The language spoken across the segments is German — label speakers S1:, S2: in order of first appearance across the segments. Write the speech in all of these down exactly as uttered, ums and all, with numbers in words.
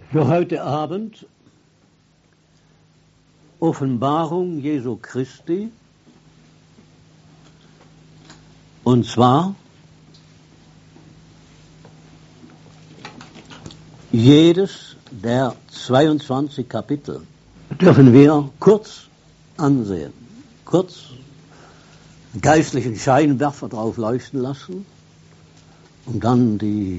S1: Für heute Abend Offenbarung Jesu Christi, und zwar jedes der zweiundzwanzig Kapitel dürfen wir kurz ansehen, kurz einen geistlichen Scheinwerfer drauf leuchten lassen, um dann die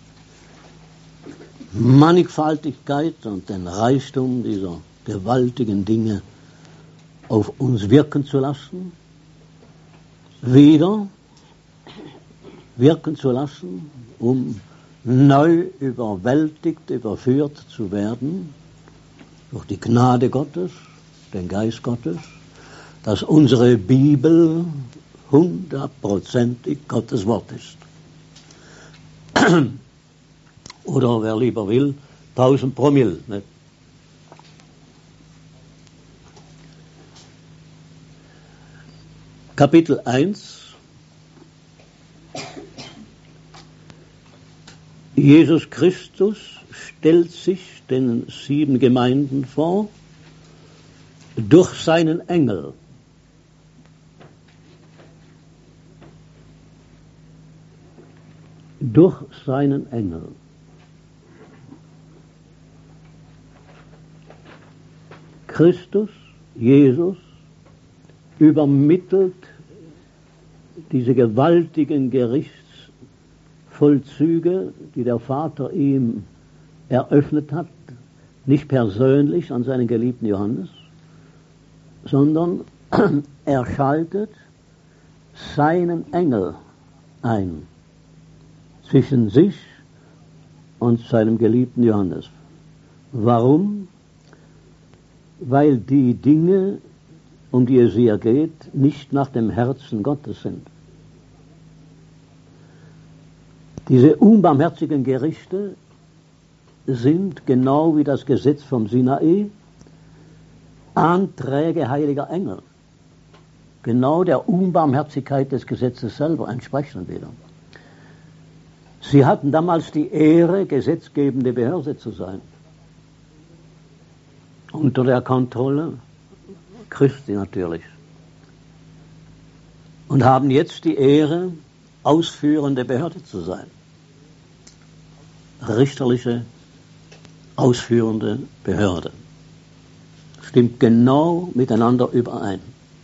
S1: Mannigfaltigkeit und den Reichtum dieser gewaltigen Dinge auf uns wirken zu lassen, wieder wirken zu lassen, um neu überwältigt, überführt zu werden durch die Gnade Gottes, den Geist Gottes, dass unsere Bibel hundertprozentig Gottes Wort ist. Oder wer lieber will, tausend Promille. Nicht? Kapitel eins. Jesus Christus stellt sich den sieben Gemeinden vor durch seinen Engel. Durch seinen Engel. Christus, Jesus, übermittelt diese gewaltigen Gerichtsvollzüge, die der Vater ihm eröffnet hat, nicht persönlich an seinen geliebten Johannes, sondern er schaltet seinen Engel ein zwischen sich und seinem geliebten Johannes. Warum? Weil die Dinge, um die es hier geht, nicht nach dem Herzen Gottes sind. Diese unbarmherzigen Gerichte sind genau wie das Gesetz vom Sinai Anträge heiliger Engel. Genau der Unbarmherzigkeit des Gesetzes selber entsprechen wieder. Sie hatten damals die Ehre, gesetzgebende Behörde zu sein. Unter der Kontrolle Christi natürlich. Und haben jetzt die Ehre, ausführende Behörde zu sein. Richterliche, ausführende Behörde. Stimmt genau miteinander überein.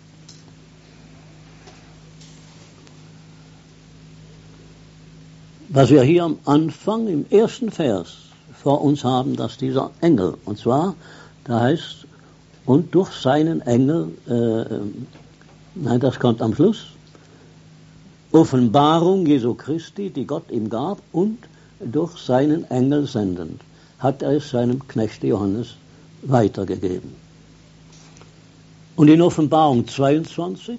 S1: Was wir hier am Anfang, im ersten Vers vor uns haben, dass dieser Engel, und zwar, da heißt, und durch seinen Engel, äh, nein, das kommt am Schluss, Offenbarung Jesu Christi, die Gott ihm gab, und durch seinen Engel sendend, hat er es seinem Knechte Johannes weitergegeben. Und in Offenbarung zweiundzwanzig,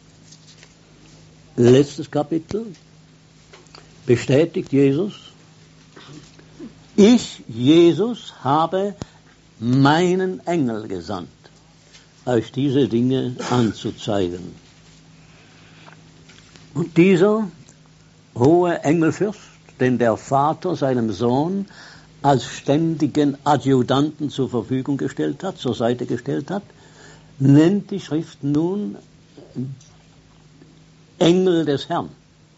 S1: letztes Kapitel, bestätigt Jesus, ich, Jesus, habe meinen Engel gesandt, euch diese Dinge anzuzeigen. Und dieser hohe Engelfürst, den der Vater seinem Sohn als ständigen Adjutanten zur Verfügung gestellt hat, zur Seite gestellt hat, nennt die Schrift nun Engel des Herrn.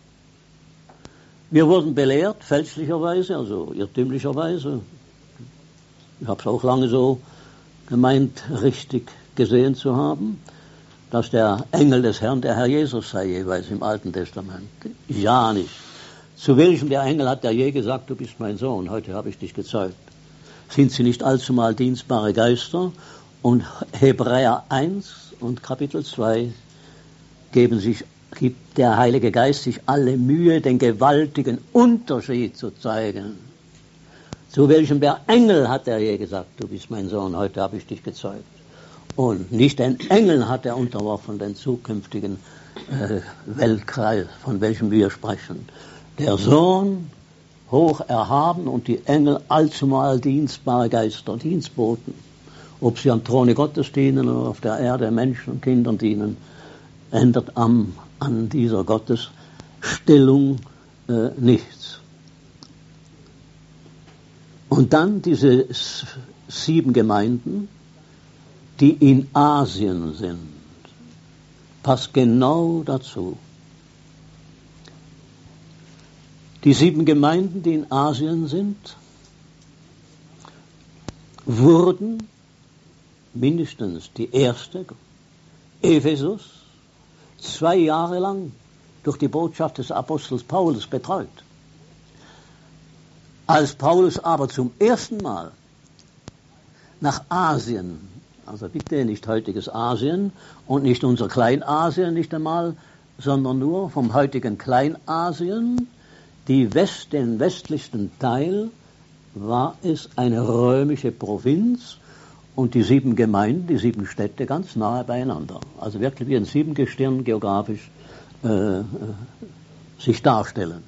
S1: Wir wurden belehrt, fälschlicherweise, also irrtümlicherweise, ich habe es auch lange so gemeint, richtig gesehen zu haben, dass der Engel des Herrn der Herr Jesus sei, jeweils im Alten Testament. Ja nicht. Zu welchem der Engel hat er je gesagt, du bist mein Sohn, heute habe ich dich gezeugt? Sind sie nicht allzumal dienstbare Geister? Und Hebräer eins und Kapitel zwei geben sich, gibt der Heilige Geist sich alle Mühe, den gewaltigen Unterschied zu zeigen. Zu welchem der Engel hat er je gesagt, du bist mein Sohn, heute habe ich dich gezeugt. Und nicht den Engeln hat er unterworfen, den zukünftigen äh, Weltkreis, von welchem wir sprechen. Der Sohn, hoch erhaben, und die Engel allzumal dienstbare Geister, Dienstboten. Ob sie am Throne Gottes dienen oder auf der Erde Menschen und Kindern dienen, ändert am, an dieser Gottesstellung äh, nichts. Und dann diese sieben Gemeinden, die in Asien sind, passt genau dazu. Die sieben Gemeinden, die in Asien sind, wurden mindestens die erste, Ephesus, zwei Jahre lang durch die Botschaft des Apostels Paulus betreut. Als Paulus aber zum ersten Mal nach Asien, also bitte nicht heutiges Asien und nicht unser Kleinasien nicht einmal, sondern nur vom heutigen Kleinasien, die West, den westlichsten Teil, war es eine römische Provinz und die sieben Gemeinden, die sieben Städte ganz nahe beieinander. Also wirklich wie ein Siebengestirn geografisch äh, sich darstellen.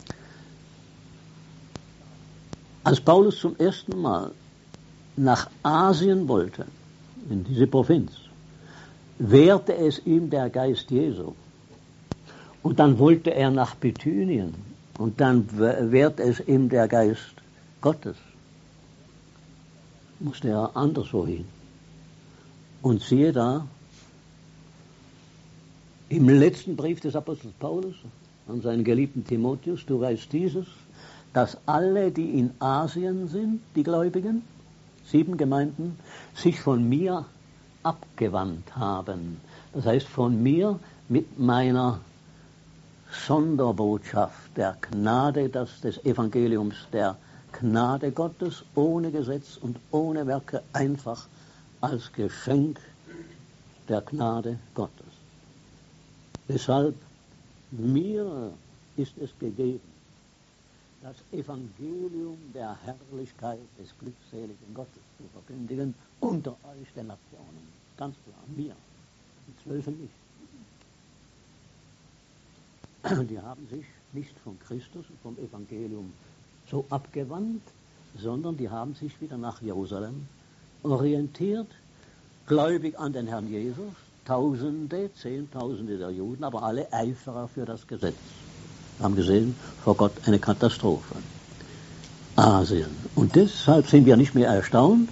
S1: Als Paulus zum ersten Mal nach Asien wollte, in diese Provinz, wehrte es ihm der Geist Jesu. Und dann wollte er nach Bithynien und dann wehrte es ihm der Geist Gottes. Musste er anderswo hin. Und siehe da, im letzten Brief des Apostels Paulus an seinen geliebten Timotheus, du weißt dieses, dass alle, die in Asien sind, die Gläubigen, sieben Gemeinden, sich von mir abgewandt haben. Das heißt, von mir mit meiner Sonderbotschaft der Gnade, das des Evangeliums der Gnade Gottes, ohne Gesetz und ohne Werke, einfach als Geschenk der Gnade Gottes. Deshalb, mir ist es gegeben, das Evangelium der Herrlichkeit des glückseligen Gottes zu verkündigen unter euch den Nationen. Ganz klar, mir. Die Zwölfe nicht. Die haben sich nicht von Christus und vom Evangelium so abgewandt, sondern die haben sich wieder nach Jerusalem orientiert, gläubig an den Herrn Jesus, Tausende, Zehntausende der Juden, aber alle Eiferer für das Gesetz. Wir haben gesehen, vor Gott eine Katastrophe. Asien. Und deshalb sind wir nicht mehr erstaunt.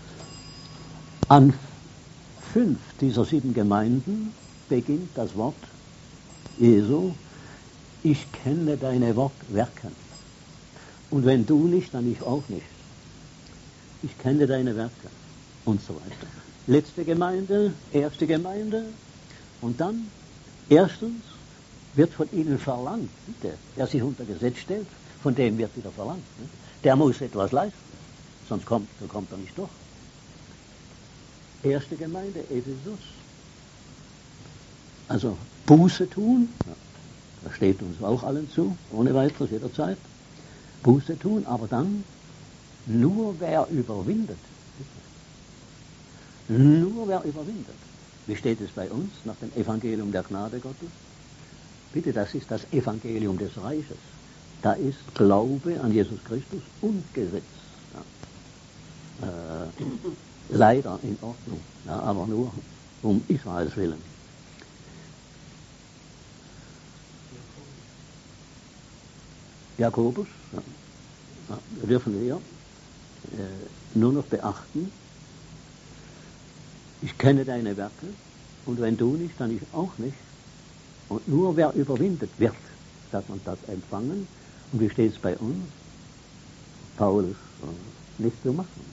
S1: An fünf dieser sieben Gemeinden beginnt das Wort Jesu, ich kenne deine Werke. Und wenn du nicht, dann ich auch nicht. Ich kenne deine Werke. Und so weiter. Letzte Gemeinde, erste Gemeinde. Und dann, erstens, wird von ihnen verlangt, bitte, wer sich unter Gesetz stellt, von dem wird wieder verlangt. Ne? Der muss etwas leisten, sonst kommt, so kommt er nicht durch. Erste Gemeinde, Ephesus. Also Buße tun, ja, das steht uns auch allen zu, ohne weiteres jederzeit. Buße tun, aber dann nur wer überwindet. Bitte. Nur wer überwindet. Wie steht es bei uns nach dem Evangelium der Gnade Gottes? Bitte, das ist das Evangelium des Reiches. Da ist Glaube an Jesus Christus und Gesetz. Ja. Äh, leider in Ordnung, ja, aber nur um Israels willen. Jakobus, ja. Ja, wir dürfen hier äh, nur noch beachten, ich kenne deine Werke und wenn du nicht, dann ich auch nicht. Und nur wer überwindet wird, das und das empfangen. Und wie steht es bei uns? Paulus, äh, nicht zu machen.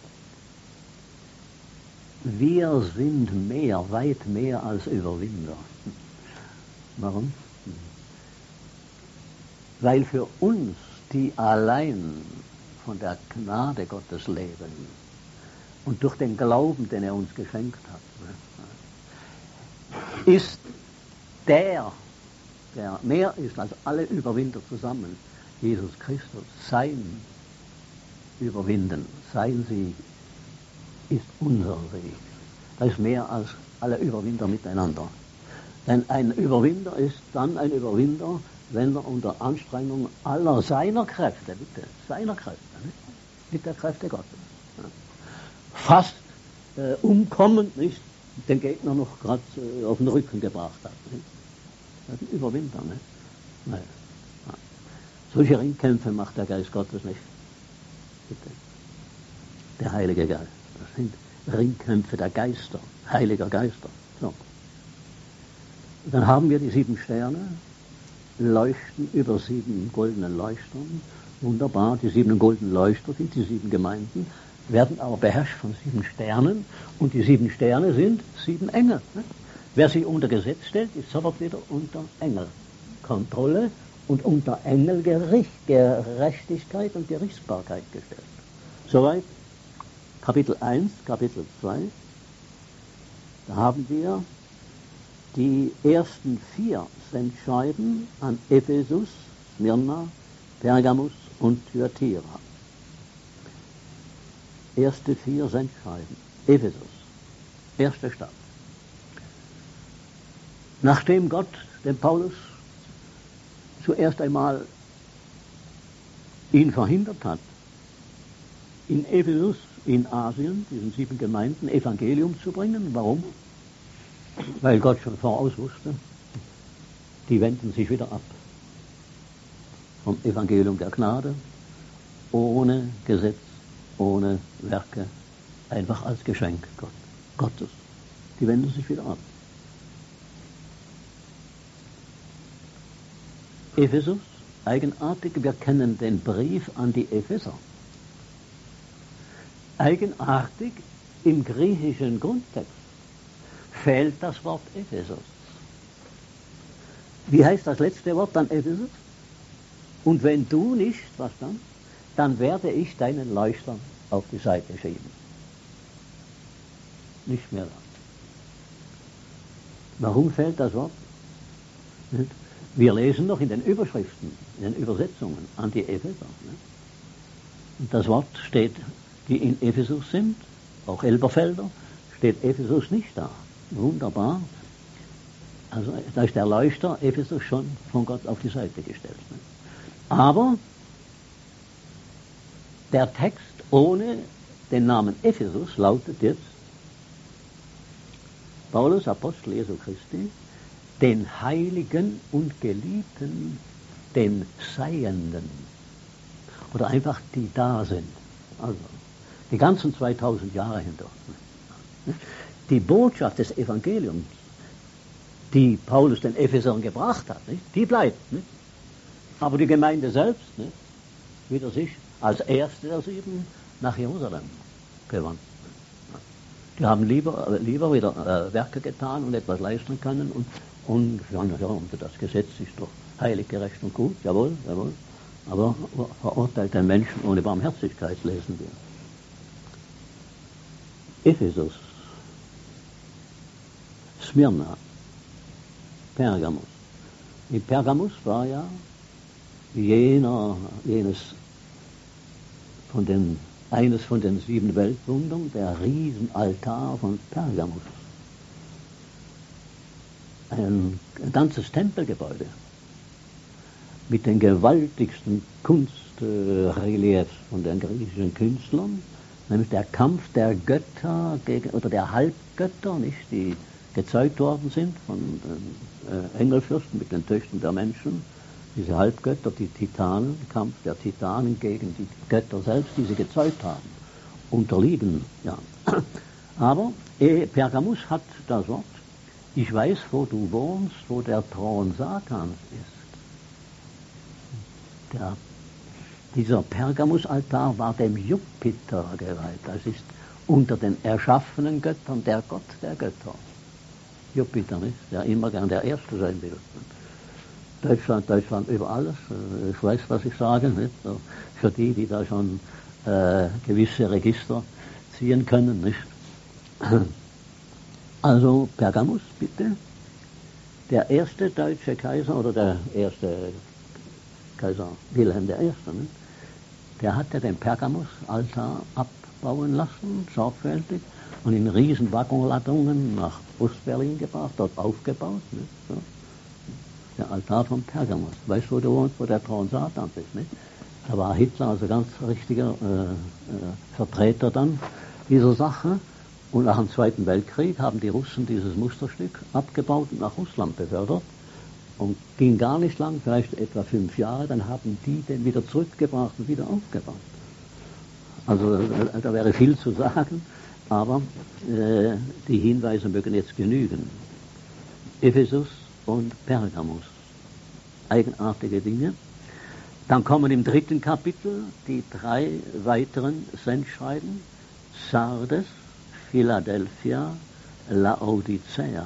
S1: Wir sind mehr, weit mehr als Überwinder. Warum? Weil für uns, die allein von der Gnade Gottes leben und durch den Glauben, den er uns geschenkt hat, ist der, der mehr ist als alle Überwinder zusammen, Jesus Christus, sein Überwinden, sein Sieg, ist unser Sieg. Das ist mehr als alle Überwinder miteinander. Denn ein Überwinder ist dann ein Überwinder, wenn er unter Anstrengung aller seiner Kräfte, bitte, seiner Kräfte, nicht? Mit der Kräfte Gottes, ja, fast äh, umkommend nicht den Gegner noch gerade äh, auf den Rücken gebracht hat. Nicht? Das ist ein Überwinder. Nicht? Nein. Ja. Solche Ringkämpfe macht der Geist Gottes nicht. Bitte. der Heilige Geist. Das sind Ringkämpfe der Geister, heiliger Geister. So. Dann haben wir die sieben Sterne, leuchten über sieben goldenen Leuchtern. Wunderbar, die sieben goldenen Leuchter sind die sieben Gemeinden, werden aber beherrscht von sieben Sternen, und die sieben Sterne sind sieben Engel. Ne? Wer sich unter Gesetz stellt, ist sofort wieder unter Engelkontrolle und unter Engelgericht, Gerechtigkeit und Gerichtsbarkeit gestellt. Soweit Kapitel eins, Kapitel zwei. Da haben wir die ersten vier Sendschreiben an Ephesus, Smyrna, Pergamus und Thyatira. Erste vier Sendschreiben. Ephesus, erste Stadt. Nachdem Gott den Paulus zuerst einmal ihn verhindert hat, in Ephesus, in Asien, diesen sieben Gemeinden, Evangelium zu bringen. Warum? Weil Gott schon voraus wusste, die wenden sich wieder ab vom Evangelium der Gnade, ohne Gesetz, ohne Werke, einfach als Geschenk Gott, Gottes. Die wenden sich wieder ab. Ephesus, eigenartig, wir kennen den Brief an die Epheser. Eigenartig, im griechischen Grundtext fehlt das Wort Ephesus. Wie heißt das letzte Wort dann Ephesus? Und wenn du nicht, was dann? Dann werde ich deinen Leuchter auf die Seite schieben. Nicht mehr da. Warum fehlt das Wort? Wir lesen noch in den Überschriften, in den Übersetzungen an die Epheser. Und das Wort steht, die in Ephesus sind, auch Elberfelder, steht Ephesus nicht da. Wunderbar. Also da ist der Leuchter Ephesus schon von Gott auf die Seite gestellt. Aber der Text ohne den Namen Ephesus lautet jetzt: Paulus, Apostel Jesu Christi, den Heiligen und Geliebten, den Seienden. Oder einfach die da sind. Also die ganzen zweitausend Jahre hindurch. Die Botschaft des Evangeliums, die Paulus den Ephesern gebracht hat, nicht? Die bleibt. Nicht? Aber die Gemeinde selbst, nicht? Wieder sich als erste der sieben nach Jerusalem gewandt. Die haben lieber, lieber wieder äh, Werke getan und etwas leisten können und, und ja, ja, unter das Gesetz ist doch heilig, gerecht und gut, jawohl, jawohl. Aber verurteilt den Menschen ohne Barmherzigkeit, lesen wir. Ephesus, Smyrna, Pergamus. In Pergamus war ja jener, jenes von den, eines von den sieben Weltwundern, der Riesenaltar von Pergamus. Ein, ein ganzes Tempelgebäude mit den gewaltigsten Kunstreliefs von den griechischen Künstlern, nämlich der Kampf der Götter gegen, oder der Halbgötter, nicht, die gezeugt worden sind von den äh, Engelfürsten mit den Töchtern der Menschen, diese Halbgötter, die Titanen, Kampf der Titanen gegen die Götter selbst, die sie gezeugt haben, unterliegen. Ja. Aber eh, Pergamus hat das Wort: Ich weiß, wo du wohnst, wo der Thron Satans ist. Der, dieser Pergamusaltar war dem Jupiter geweiht. Das ist unter den erschaffenen Göttern der Gott der Götter. Jupiter, nicht? Der immer gern der Erste sein will. Deutschland, Deutschland über alles. Ich weiß, was ich sage. Nicht? So, für die, die da schon äh, gewisse Register ziehen können. Nicht? Also Pergamus, bitte. Der erste deutsche Kaiser oder der erste Kaiser Wilhelm der Erste, nicht? Der hatte den Pergamus-Altar abbauen lassen, sorgfältig, und in riesen Waggonladungen nach Ostberlin gebracht, dort aufgebaut. Nicht? So. Der Altar von Pergamus. Weißt du, wo du wohnst, wo der Thron Satans ist, nicht? Da war Hitler also ganz richtiger äh, äh, Vertreter dann dieser Sache. Und nach dem Zweiten Weltkrieg haben die Russen dieses Musterstück abgebaut und nach Russland befördert. Und ging gar nicht lang, vielleicht etwa fünf Jahre, dann haben die den wieder zurückgebracht und wieder aufgebaut. also äh, da wäre viel zu sagen, aber äh, die Hinweise mögen jetzt genügen. Ephesus und Pergamus, eigenartige Dinge. Dann kommen im dritten Kapitel die drei weiteren Sendschreiben: Sardes, Philadelphia, Laodicea.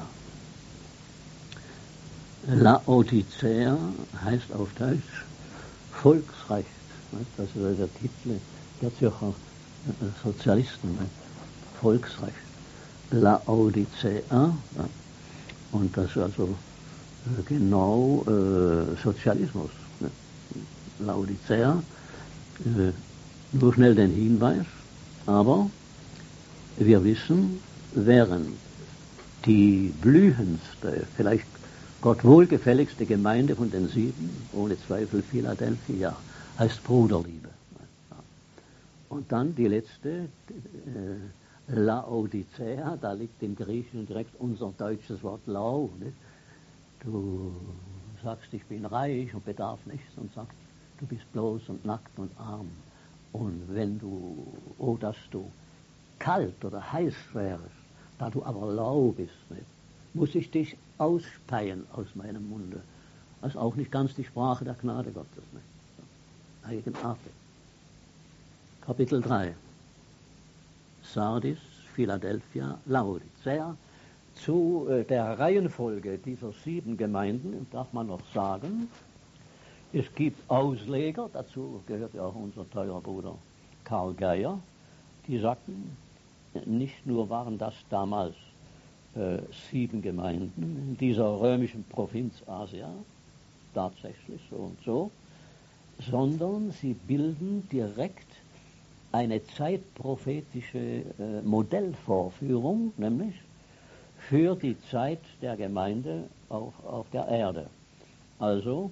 S1: Laodicea heißt auf Deutsch Volksrecht. Das ist der Titel der Zürcher Sozialisten. Volksrecht. Laodicea. Und das ist also genau äh, Sozialismus. Laodicea. Äh, nur schnell den Hinweis. Aber wir wissen, während die blühendste, vielleicht Gott wohlgefälligste Gemeinde von den sieben, ohne Zweifel Philadelphia, heißt Bruderliebe. Und dann die letzte, äh, Laodicea, da liegt im Griechischen direkt unser deutsches Wort lau. Nicht? Du sagst, ich bin reich und bedarf nichts, und sagst, du bist bloß und nackt und arm. Und wenn du, oh, dass du kalt oder heiß wärst, da du aber lau bist, nicht? Muss ich dich ausspeien aus meinem Munde. Das ist auch nicht ganz die Sprache der Gnade Gottes. Nicht? Eigenartig. Kapitel drei. Sardis, Philadelphia, Laodicea. Zu äh, der Reihenfolge dieser sieben Gemeinden darf man noch sagen, es gibt Ausleger, dazu gehört ja auch unser teurer Bruder Karl Geier, die sagten, nicht nur waren das damals äh, sieben Gemeinden in dieser römischen Provinz Asia, tatsächlich so und so, sondern sie bilden direkt eine zeitprophetische äh, Modellvorführung, nämlich für die Zeit der Gemeinde auf, auf der Erde. Also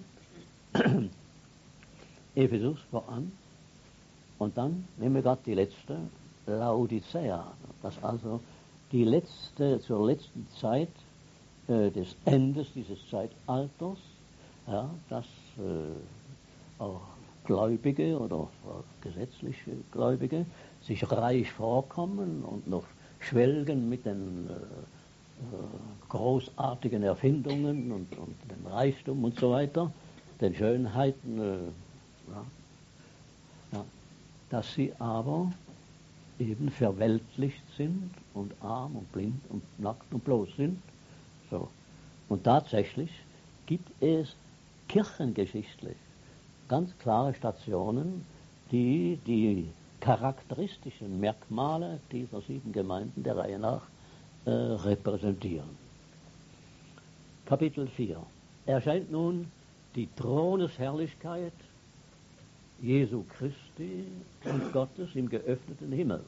S1: Ephesus voran und dann nehmen wir gerade die letzte, Laodicea, das also die letzte, zur letzten Zeit äh, des Endes dieses Zeitalters, ja, das äh, auch Gläubige oder gesetzliche Gläubige sich reich vorkommen und noch schwelgen mit den äh, äh, großartigen Erfindungen und, und dem Reichtum und so weiter, den Schönheiten, äh, ja, ja, dass sie aber eben verweltlicht sind und arm und blind und nackt und bloß sind. So. Und tatsächlich gibt es kirchengeschichtlich ganz klare Stationen, die die charakteristischen Merkmale dieser sieben Gemeinden der Reihe nach äh, repräsentieren. Kapitel vier. Erscheint nun die Thronesherrlichkeit Jesu Christi und Gottes im geöffneten Himmel.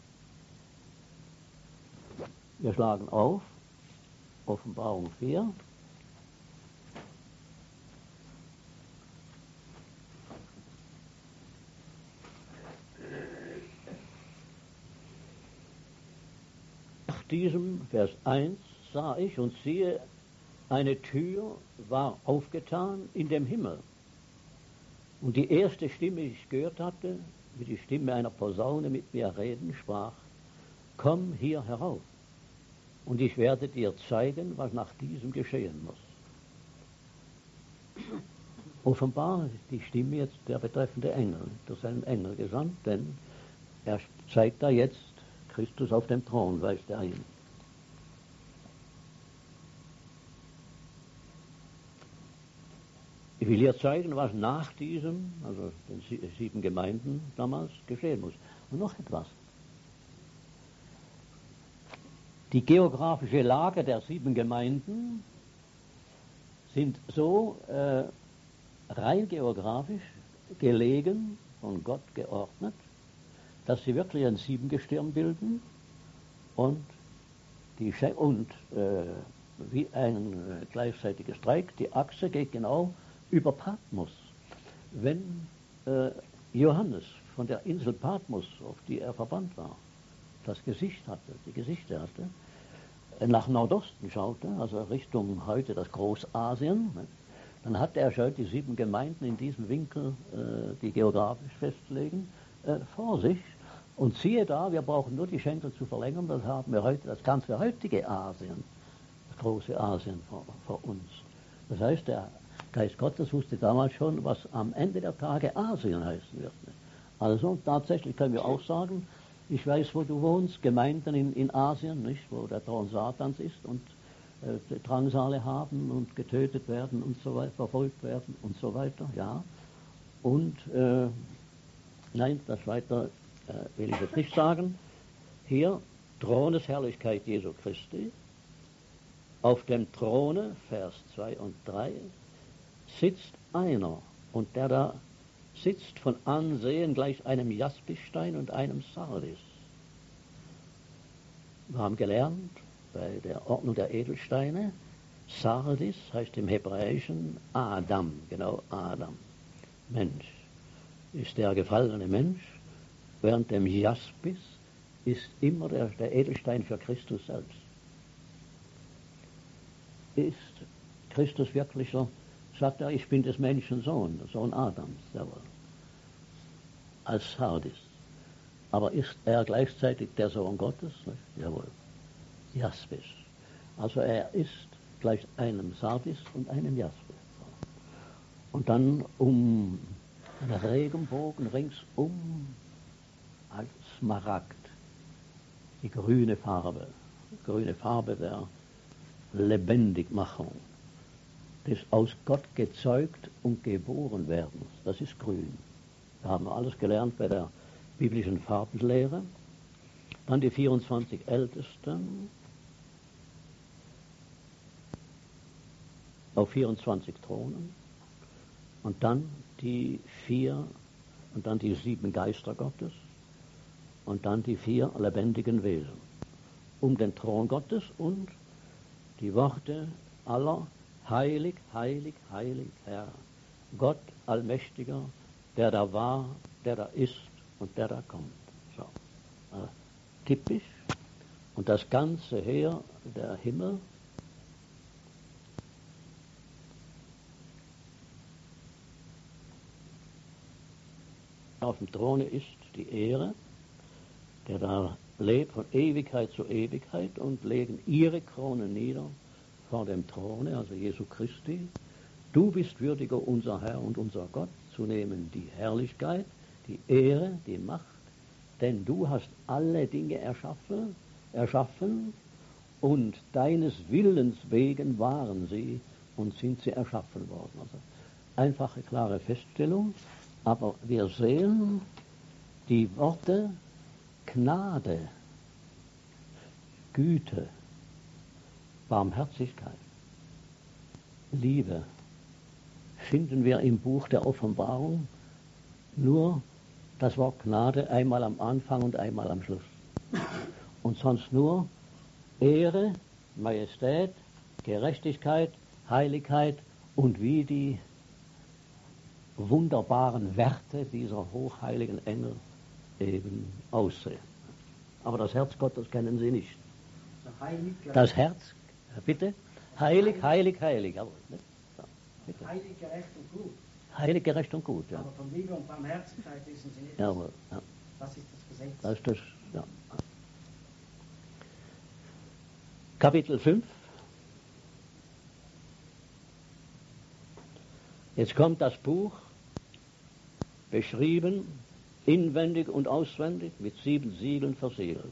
S1: Wir schlagen auf, Offenbarung vier. Nach diesem Vers eins sah ich und siehe, eine Tür war aufgetan in dem Himmel. Und die erste Stimme, die ich gehört hatte, wie die Stimme einer Posaune mit mir reden, sprach, komm hier herauf, und ich werde dir zeigen, was nach diesem geschehen muss. Offenbar ist die Stimme jetzt der betreffende Engel, durch einen Engel gesandt, denn er zeigt da jetzt Christus auf dem Thron, weist er hin. Ich will hier zeigen, was nach diesem, also den sieben Gemeinden damals, geschehen muss. Und noch etwas. Die geografische Lage der sieben Gemeinden sind so äh, rein geografisch gelegen, von Gott geordnet, dass sie wirklich ein Siebengestirn bilden und, die, und äh, wie ein äh, gleichzeitiges Dreieck, die Achse geht genau über Patmos. Wenn äh, Johannes von der Insel Patmos, auf die er verbannt war, das Gesicht hatte, die Gesichter hatte, nach Nordosten schaute, also Richtung heute das Großasien, dann hatte er schon die sieben Gemeinden in diesem Winkel, äh, die geografisch festlegen, äh, vor sich. Und siehe da, wir brauchen nur die Schenkel zu verlängern, das haben wir heute, das ganze heutige Asien, das große Asien vor, vor uns. Das heißt, der Geist Gottes wusste damals schon, was am Ende der Tage Asien heißen wird. Also tatsächlich können wir auch sagen, ich weiß, wo du wohnst, Gemeinden in, in Asien, nicht, wo der Thron Satans ist und äh, Drangsale haben und getötet werden und so weiter, verfolgt werden und so weiter, ja. Und, äh, nein, das weiter äh, will ich jetzt nicht sagen. Hier, Thronesherrlichkeit Jesu Christi. Auf dem Throne, Vers zwei und drei, sitzt einer, und der da sitzt von Ansehen gleich einem Jaspisstein und einem Sardis. Wir haben gelernt, bei der Ordnung der Edelsteine, Sardis heißt im Hebräischen Adam, genau Adam, Mensch, ist der gefallene Mensch, während dem Jaspis ist immer der, der Edelstein für Christus selbst. Ist Christus wirklich so? Sagt er, ich bin des Menschen Sohn, der Sohn Adams, jawohl, als Sardis. Aber ist er gleichzeitig der Sohn Gottes? Jawohl, Jaspis. Also er ist gleich einem Sardis und einem Jaspis. Und dann um einen Regenbogen ringsum als Smaragd, die grüne Farbe, grüne Farbe der Lebendigmachung, des aus Gott gezeugt und geboren Werdens. Das ist grün. Da haben wir alles gelernt bei der biblischen Farbenlehre. Dann die vierundzwanzig Ältesten auf vierundzwanzig Thronen und dann die vier und dann die sieben Geister Gottes und dann die vier lebendigen Wesen um den Thron Gottes und die Worte aller: Heilig, heilig, heilig, Herr, Gott Allmächtiger, der da war, der da ist und der da kommt. So, äh, typisch. Und das ganze Heer, der Himmel, auf dem Throne ist die Ehre, der da lebt von Ewigkeit zu Ewigkeit, und legen ihre Kronen nieder vor dem Throne, also Jesu Christi. Du bist würdiger, unser Herr und unser Gott, zu nehmen die Herrlichkeit, die Ehre, die Macht, denn du hast alle Dinge erschaffen, erschaffen und deines Willens wegen waren sie und sind sie erschaffen worden. Also einfache, klare Feststellung, aber wir sehen die Worte Gnade, Güte, Barmherzigkeit, Liebe finden wir im Buch der Offenbarung nur das Wort Gnade einmal am Anfang und einmal am Schluss. Und sonst nur Ehre, Majestät, Gerechtigkeit, Heiligkeit und wie die wunderbaren Werte dieser hochheiligen Engel eben aussehen. Aber das Herz Gottes kennen sie nicht. Das Herz, bitte? Heilig, heilig, heilig. Jawohl, ne? So, bitte.
S2: Heilig, gerecht und gut.
S1: Heilig, gerecht und gut, ja.
S2: Aber von Liebe und Barmherzigkeit wissen sie nicht.
S1: Jawohl, ja.
S2: Das ist das Gesetz.
S1: Das ist das, ja. Kapitel fünf. Jetzt kommt das Buch, beschrieben, inwendig und auswendig, mit sieben Siegeln versiegelt.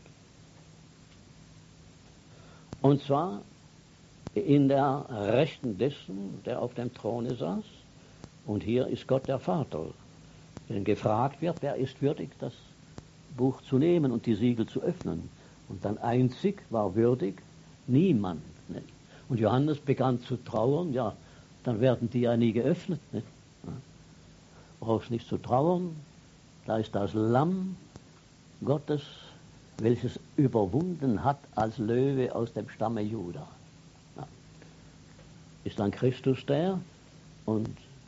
S1: Und zwar in der Rechten dessen, der auf dem Throne saß. Und hier ist Gott der Vater. Wenn gefragt wird, wer ist würdig, das Buch zu nehmen und die Siegel zu öffnen. Und dann einzig war würdig niemand. Nicht? Und Johannes begann zu trauern, ja, dann werden die ja nie geöffnet. Nicht? Ja. Brauchst nicht zu trauern, da ist das Lamm Gottes, welches überwunden hat als Löwe aus dem Stamme Juda. Ja. Ist dann Christus der und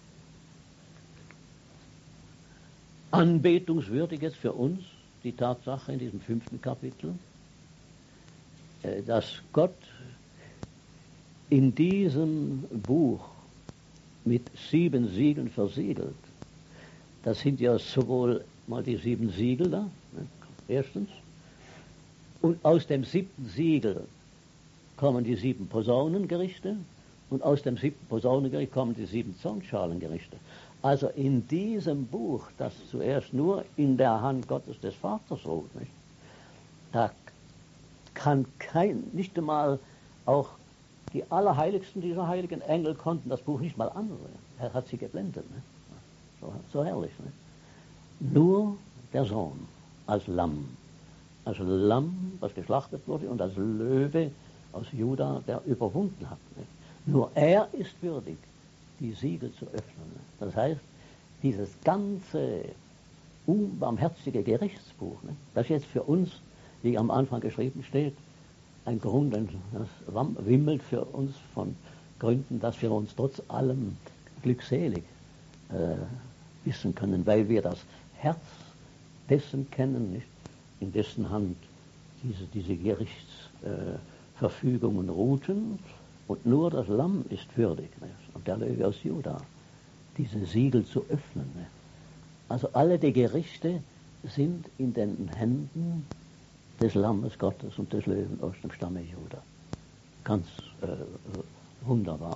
S1: anbetungswürdig jetzt für uns die Tatsache in diesem fünften Kapitel, dass Gott in diesem Buch mit sieben Siegeln versiegelt. Das sind ja sowohl mal die sieben Siegel da, Erstens. Und aus dem siebten Siegel kommen die sieben Posaunengerichte und aus dem siebten Posaunengericht kommen die sieben Zornschalengerichte. Also in diesem Buch, das zuerst nur in der Hand Gottes des Vaters ruht, nicht? Da kann kein, nicht einmal auch die Allerheiligsten dieser heiligen Engel konnten das Buch nicht mal ansehen. Er hat sie geblendet. Nicht? So, so herrlich. Nicht? Nur der Sohn als Lamm. Als Lamm, das geschlachtet wurde, und als Löwe aus Juda, der überwunden hat. Nicht? Nur er ist würdig, die Siegel zu öffnen. Das heißt, dieses ganze unbarmherzige Gerichtsbuch, nicht? Das jetzt für uns, wie am Anfang geschrieben steht, ein Grund, das wimmelt für uns von Gründen, dass wir uns trotz allem glückselig äh, wissen können, weil wir das Herz dessen kennen, nicht? In dessen Hand diese, diese Gerichtsverfügungen äh, ruhten, und nur das Lamm ist würdig, nicht? Und der Löwe aus Juda, diese Siegel zu öffnen. Nicht? Also alle die Gerichte sind in den Händen des Lammes Gottes und des Löwen aus dem Stamme Juda. Ganz äh, wunderbar.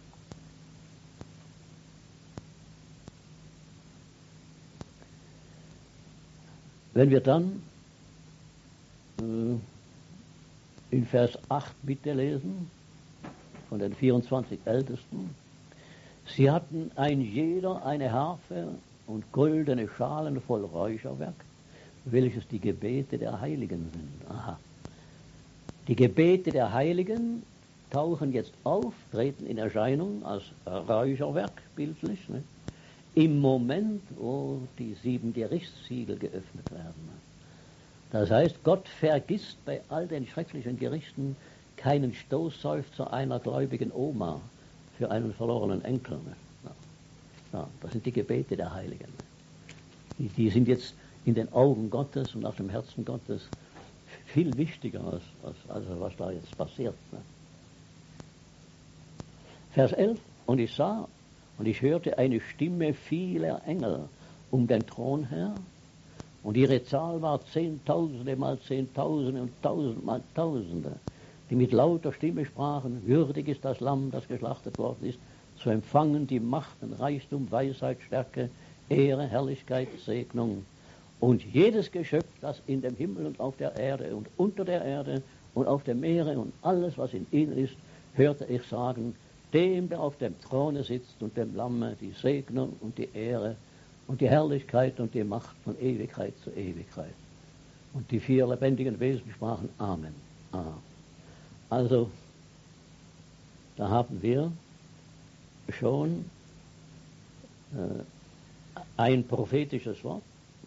S1: Wenn wir dann äh, in Vers acht bitte lesen, von den vierundzwanzig Ältesten, sie hatten ein jeder eine Harfe und goldene Schalen voll Räucherwerk, welches die Gebete der Heiligen sind. Aha. Die Gebete der Heiligen tauchen jetzt auf, treten in Erscheinung als Räucherwerk, bildlich, ne? Im Moment, wo die sieben Gerichtssiegel geöffnet werden. Das heißt, Gott vergisst bei all den schrecklichen Gerichten keinen Stoßseufzer einer gläubigen Oma für einen verlorenen Enkel. Ne? Ja, das sind die Gebete der Heiligen. Die, die sind jetzt in den Augen Gottes und auf dem Herzen Gottes viel wichtiger als, als, als was da jetzt passiert. Ne? Vers elf, und ich sah und ich hörte eine Stimme vieler Engel um den Thron her, und ihre Zahl war Zehntausende mal Zehntausende und Tausend mal Tausende, die mit lauter Stimme sprachen, würdig ist das Lamm, das geschlachtet worden ist, zu empfangen die Macht und Reichtum, Weisheit, Stärke, Ehre, Herrlichkeit, Segnung. Und jedes Geschöpf, das in dem Himmel und auf der Erde und unter der Erde und auf dem Meere und alles, was in ihnen ist, hörte ich sagen, dem, der auf dem Throne sitzt und dem Lamme, die Segnung und die Ehre und die Herrlichkeit und die Macht von Ewigkeit zu Ewigkeit. Und die vier lebendigen Wesen sprachen Amen. Amen. Also, da haben wir schon äh, ein prophetisches Wort.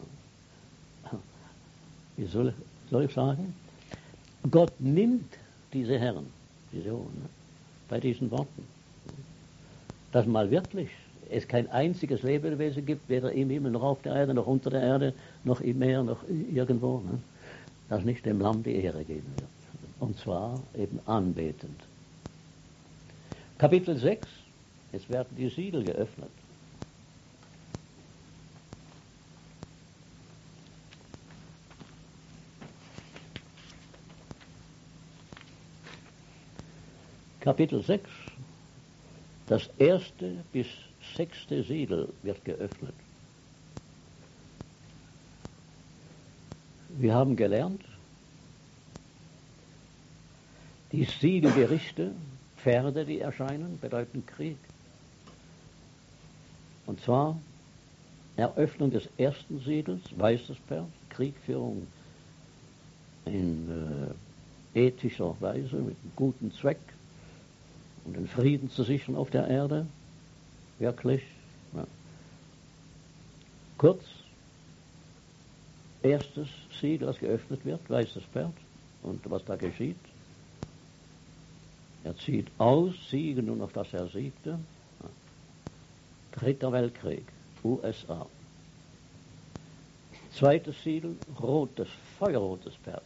S1: Wie soll, soll ich sagen? Gott nimmt diese Herren, diese Hohen, bei diesen Worten. Dass mal wirklich es kein einziges Lebewesen gibt, weder im Himmel noch auf der Erde, noch unter der Erde, noch im Meer, noch irgendwo, ne? Das nicht dem Lamm die Ehre geben wird. Und zwar eben anbetend. Kapitel sechs, jetzt werden die Siegel geöffnet. Kapitel sechs, das erste bis sechste Siegel wird geöffnet. Wir haben gelernt, die Siegelgerichte, Pferde, die erscheinen, bedeuten Krieg. Und zwar Eröffnung des ersten Siegels, weißes Pferd, Kriegführung in äh, ethischer Weise, mit einem guten Zweck, um den Frieden zu sichern auf der Erde, wirklich. Ja. Kurz, erstes Siegel, das geöffnet wird, weißes Pferd, und was da geschieht. Er zieht aus, siegen nun, auf das er siegte. Ja. Dritter Weltkrieg, U S A. Zweites Siegel, rotes, feuerrotes Pferd.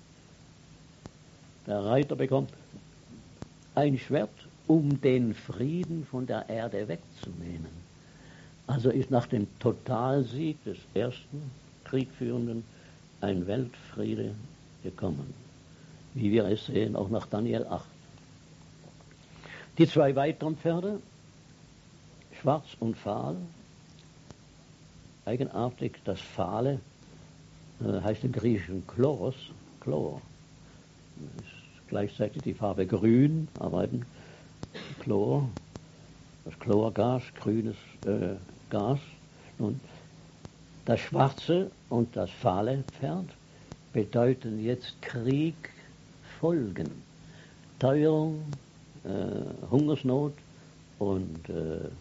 S1: Der Reiter bekommt ein Schwert, um den Frieden von der Erde wegzunehmen. Also ist nach dem Totalsieg des ersten Kriegführenden ein Weltfriede gekommen, wie wir es sehen, auch nach Daniel acht. Die zwei weiteren Pferde, schwarz und fahl, eigenartig, das Fahle äh, heißt im Griechischen Chloros, Chlor, ist gleichzeitig die Farbe grün, aber eben Chlor, das Chlorgas, grünes äh, Gas. Nun, das schwarze und das fahle Pferd bedeuten jetzt Krieg, Folgen, Teuerung, äh, Hungersnot und äh, äh,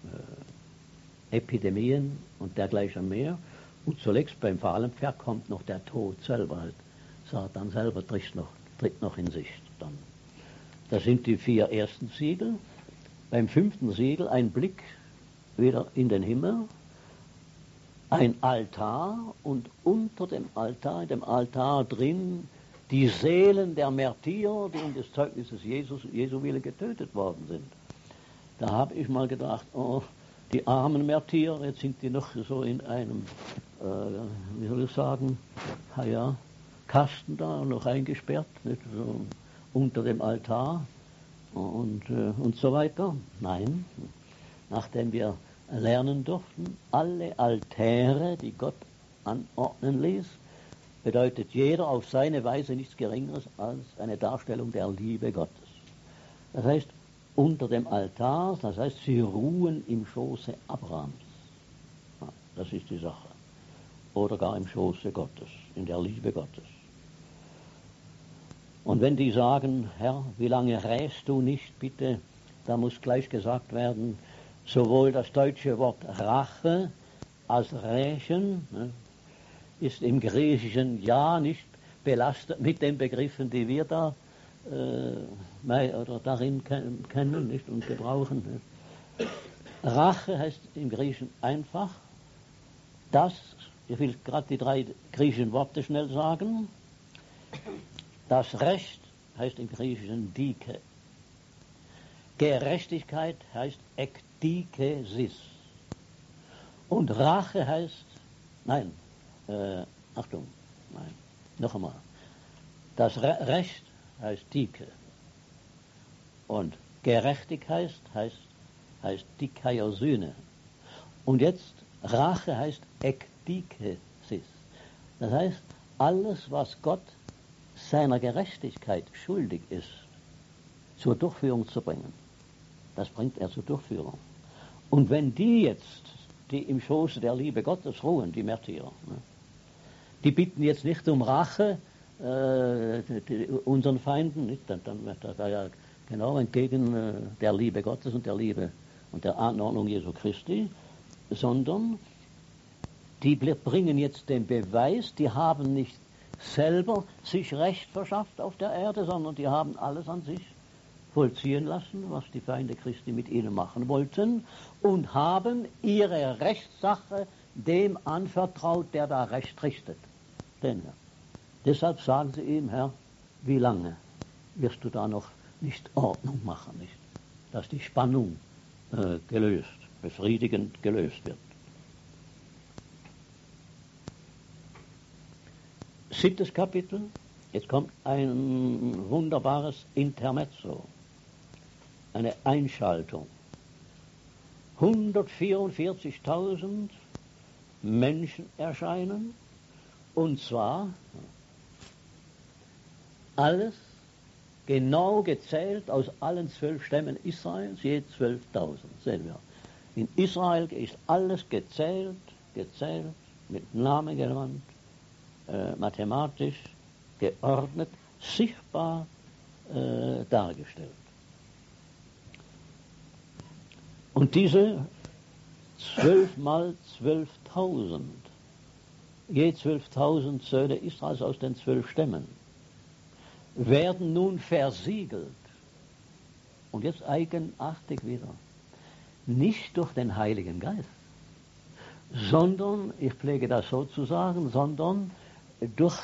S1: Epidemien und dergleichen mehr. Und zuletzt beim fahlen Pferd kommt noch der Tod selber. Halt. Satan selber tritt noch, tritt noch in Sicht. Dann. Das sind die vier ersten Siegel. Beim fünften Siegel ein Blick wieder in den Himmel, ein Altar und unter dem Altar, in dem Altar drin, die Seelen der Märtyrer, die um des Zeugnisses Jesus, Jesu Wille getötet worden sind. Da habe ich mal gedacht, oh, die armen Märtyrer, jetzt sind die noch so in einem, äh, wie soll ich sagen, ja, Kasten da, noch eingesperrt, nicht, so unter dem Altar und, äh, und so weiter. Nein, nachdem wir lernen durften, alle Altäre, die Gott anordnen ließ, bedeutet jeder auf seine Weise nichts Geringeres als eine Darstellung der Liebe Gottes. Das heißt, unter dem Altar, das heißt, sie ruhen im Schoße Abrahams. Ja, das ist die Sache. Oder gar im Schoße Gottes, in der Liebe Gottes. Und wenn die sagen, Herr, wie lange rächst du nicht, bitte, da muss gleich gesagt werden, sowohl das deutsche Wort Rache als Rächen, ne, ist im Griechischen ja nicht belastet mit den Begriffen, die wir da äh, oder darin ken- kennen nicht, und gebrauchen. Nicht. Rache heißt im Griechischen einfach, das, ich will gerade die drei griechischen Worte schnell sagen, das Recht heißt im Griechischen Dike, Gerechtigkeit heißt Ektikesis und Rache heißt, nein, Äh, Achtung, nein, noch einmal. Das Re- Recht heißt Dike und Gerechtigkeit heißt, heißt, heißt Dikaiosyne. Und jetzt Rache heißt Ektikesis. Das heißt, alles, was Gott seiner Gerechtigkeit schuldig ist, zur Durchführung zu bringen, das bringt er zur Durchführung. Und wenn die jetzt, die im Schoße der Liebe Gottes ruhen, die Märtyrer, ne, die bitten jetzt nicht um Rache äh, die, die, unseren Feinden, nicht? Dann, dann wird das ja genau entgegen äh, der Liebe Gottes und der Liebe und der Anordnung Jesu Christi, sondern die bringen jetzt den Beweis, die haben nicht selber sich Recht verschafft auf der Erde, sondern die haben alles an sich vollziehen lassen, was die Feinde Christi mit ihnen machen wollten, und haben ihre Rechtssache dem anvertraut, der da Recht richtet. Denn, ja. Deshalb sagen sie ihm, Herr, wie lange wirst du da noch nicht Ordnung machen, nicht? Dass die Spannung äh, gelöst, befriedigend gelöst wird. Siebtes Kapitel, jetzt kommt ein wunderbares Intermezzo, eine Einschaltung. hundertvierundvierzigtausend Menschen erscheinen, und zwar alles genau gezählt aus allen zwölf Stämmen Israels, je zwölftausend, sehen wir. In Israel ist alles gezählt, gezählt, mit Namen genannt, äh, mathematisch geordnet, sichtbar äh, dargestellt. Und diese zwölf mal zwölftausend, je zwölftausend Söhne Israels aus den zwölf Stämmen, werden nun versiegelt. Und jetzt eigenartig wieder. Nicht durch den Heiligen Geist, sondern, ich pflege das so zu sagen, sondern durch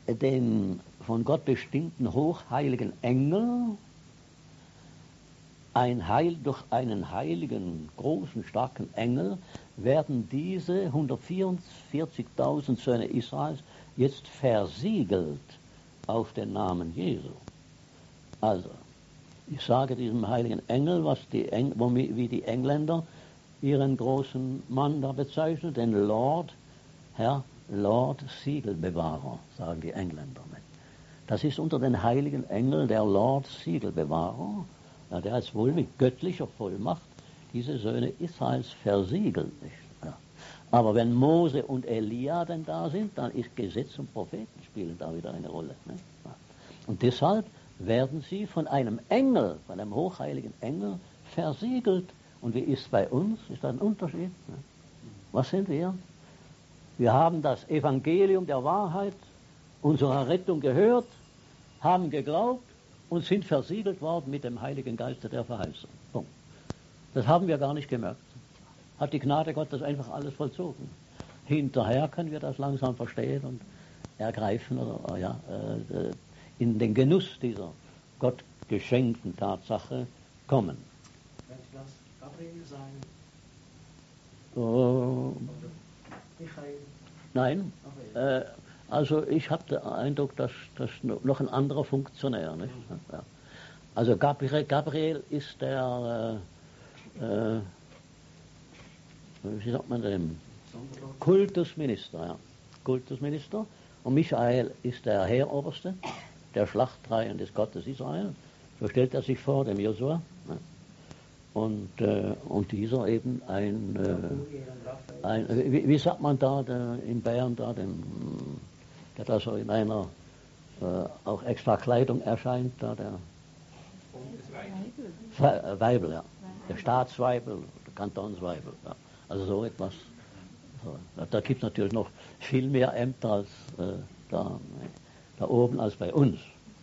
S1: den von Gott bestimmten hochheiligen Engel, ein Heil, durch einen heiligen, großen, starken Engel werden diese hundertvierundvierzigtausend Söhne Israels jetzt versiegelt auf den Namen Jesu. Also, ich sage diesem heiligen Engel, was die Eng, wie die Engländer ihren großen Mann da bezeichnen, den Lord, Herr Lord Siegelbewahrer, sagen die Engländer. Das ist unter den heiligen Engeln der Lord Siegelbewahrer, ja, der ist wohl mit göttlicher Vollmacht diese Söhne Israels versiegelt. Nicht? Ja. Aber wenn Mose und Elia denn da sind, dann ist Gesetz und Propheten spielen da wieder eine Rolle. Nicht? Ja. Und deshalb werden sie von einem Engel, von einem hochheiligen Engel versiegelt. Und wie ist es bei uns? Ist da ein Unterschied? Ja. Was sind wir? Wir haben das Evangelium der Wahrheit unserer Rettung gehört, haben geglaubt und sind versiegelt worden mit dem Heiligen Geiste der Verheißung. Punkt. Das haben wir gar nicht gemerkt. Hat die Gnade Gottes einfach alles vollzogen. Hinterher können wir das langsam verstehen und ergreifen oder ja, äh, in den Genuss dieser Gott geschenkten Tatsache kommen.
S2: Könnte das Gabriel sein?
S1: Oh,
S2: Michael?
S1: nein, äh, also ich habe den Eindruck, dass das noch ein anderer Funktionär, nicht? Ja. Also Gabriel, Gabriel ist der, äh, äh, wie sagt man denn? Kultusminister, ja. Kultusminister. Und Michael ist der Heeroberste, der Schlachtreihen des Gottes Israel. So stellt er sich vor, dem Josua. Ja. Und, äh, und dieser eben ein, äh, ein wie, wie sagt man da der, in Bayern da, dem, der da so in einer äh, auch extra Kleidung erscheint, da der Weibel, Weibel ja. Der Staatsweibel, der Kantonsweibel, ja. Also so etwas. So. Da gibt es natürlich noch viel mehr Ämter als äh, da, da oben als bei uns.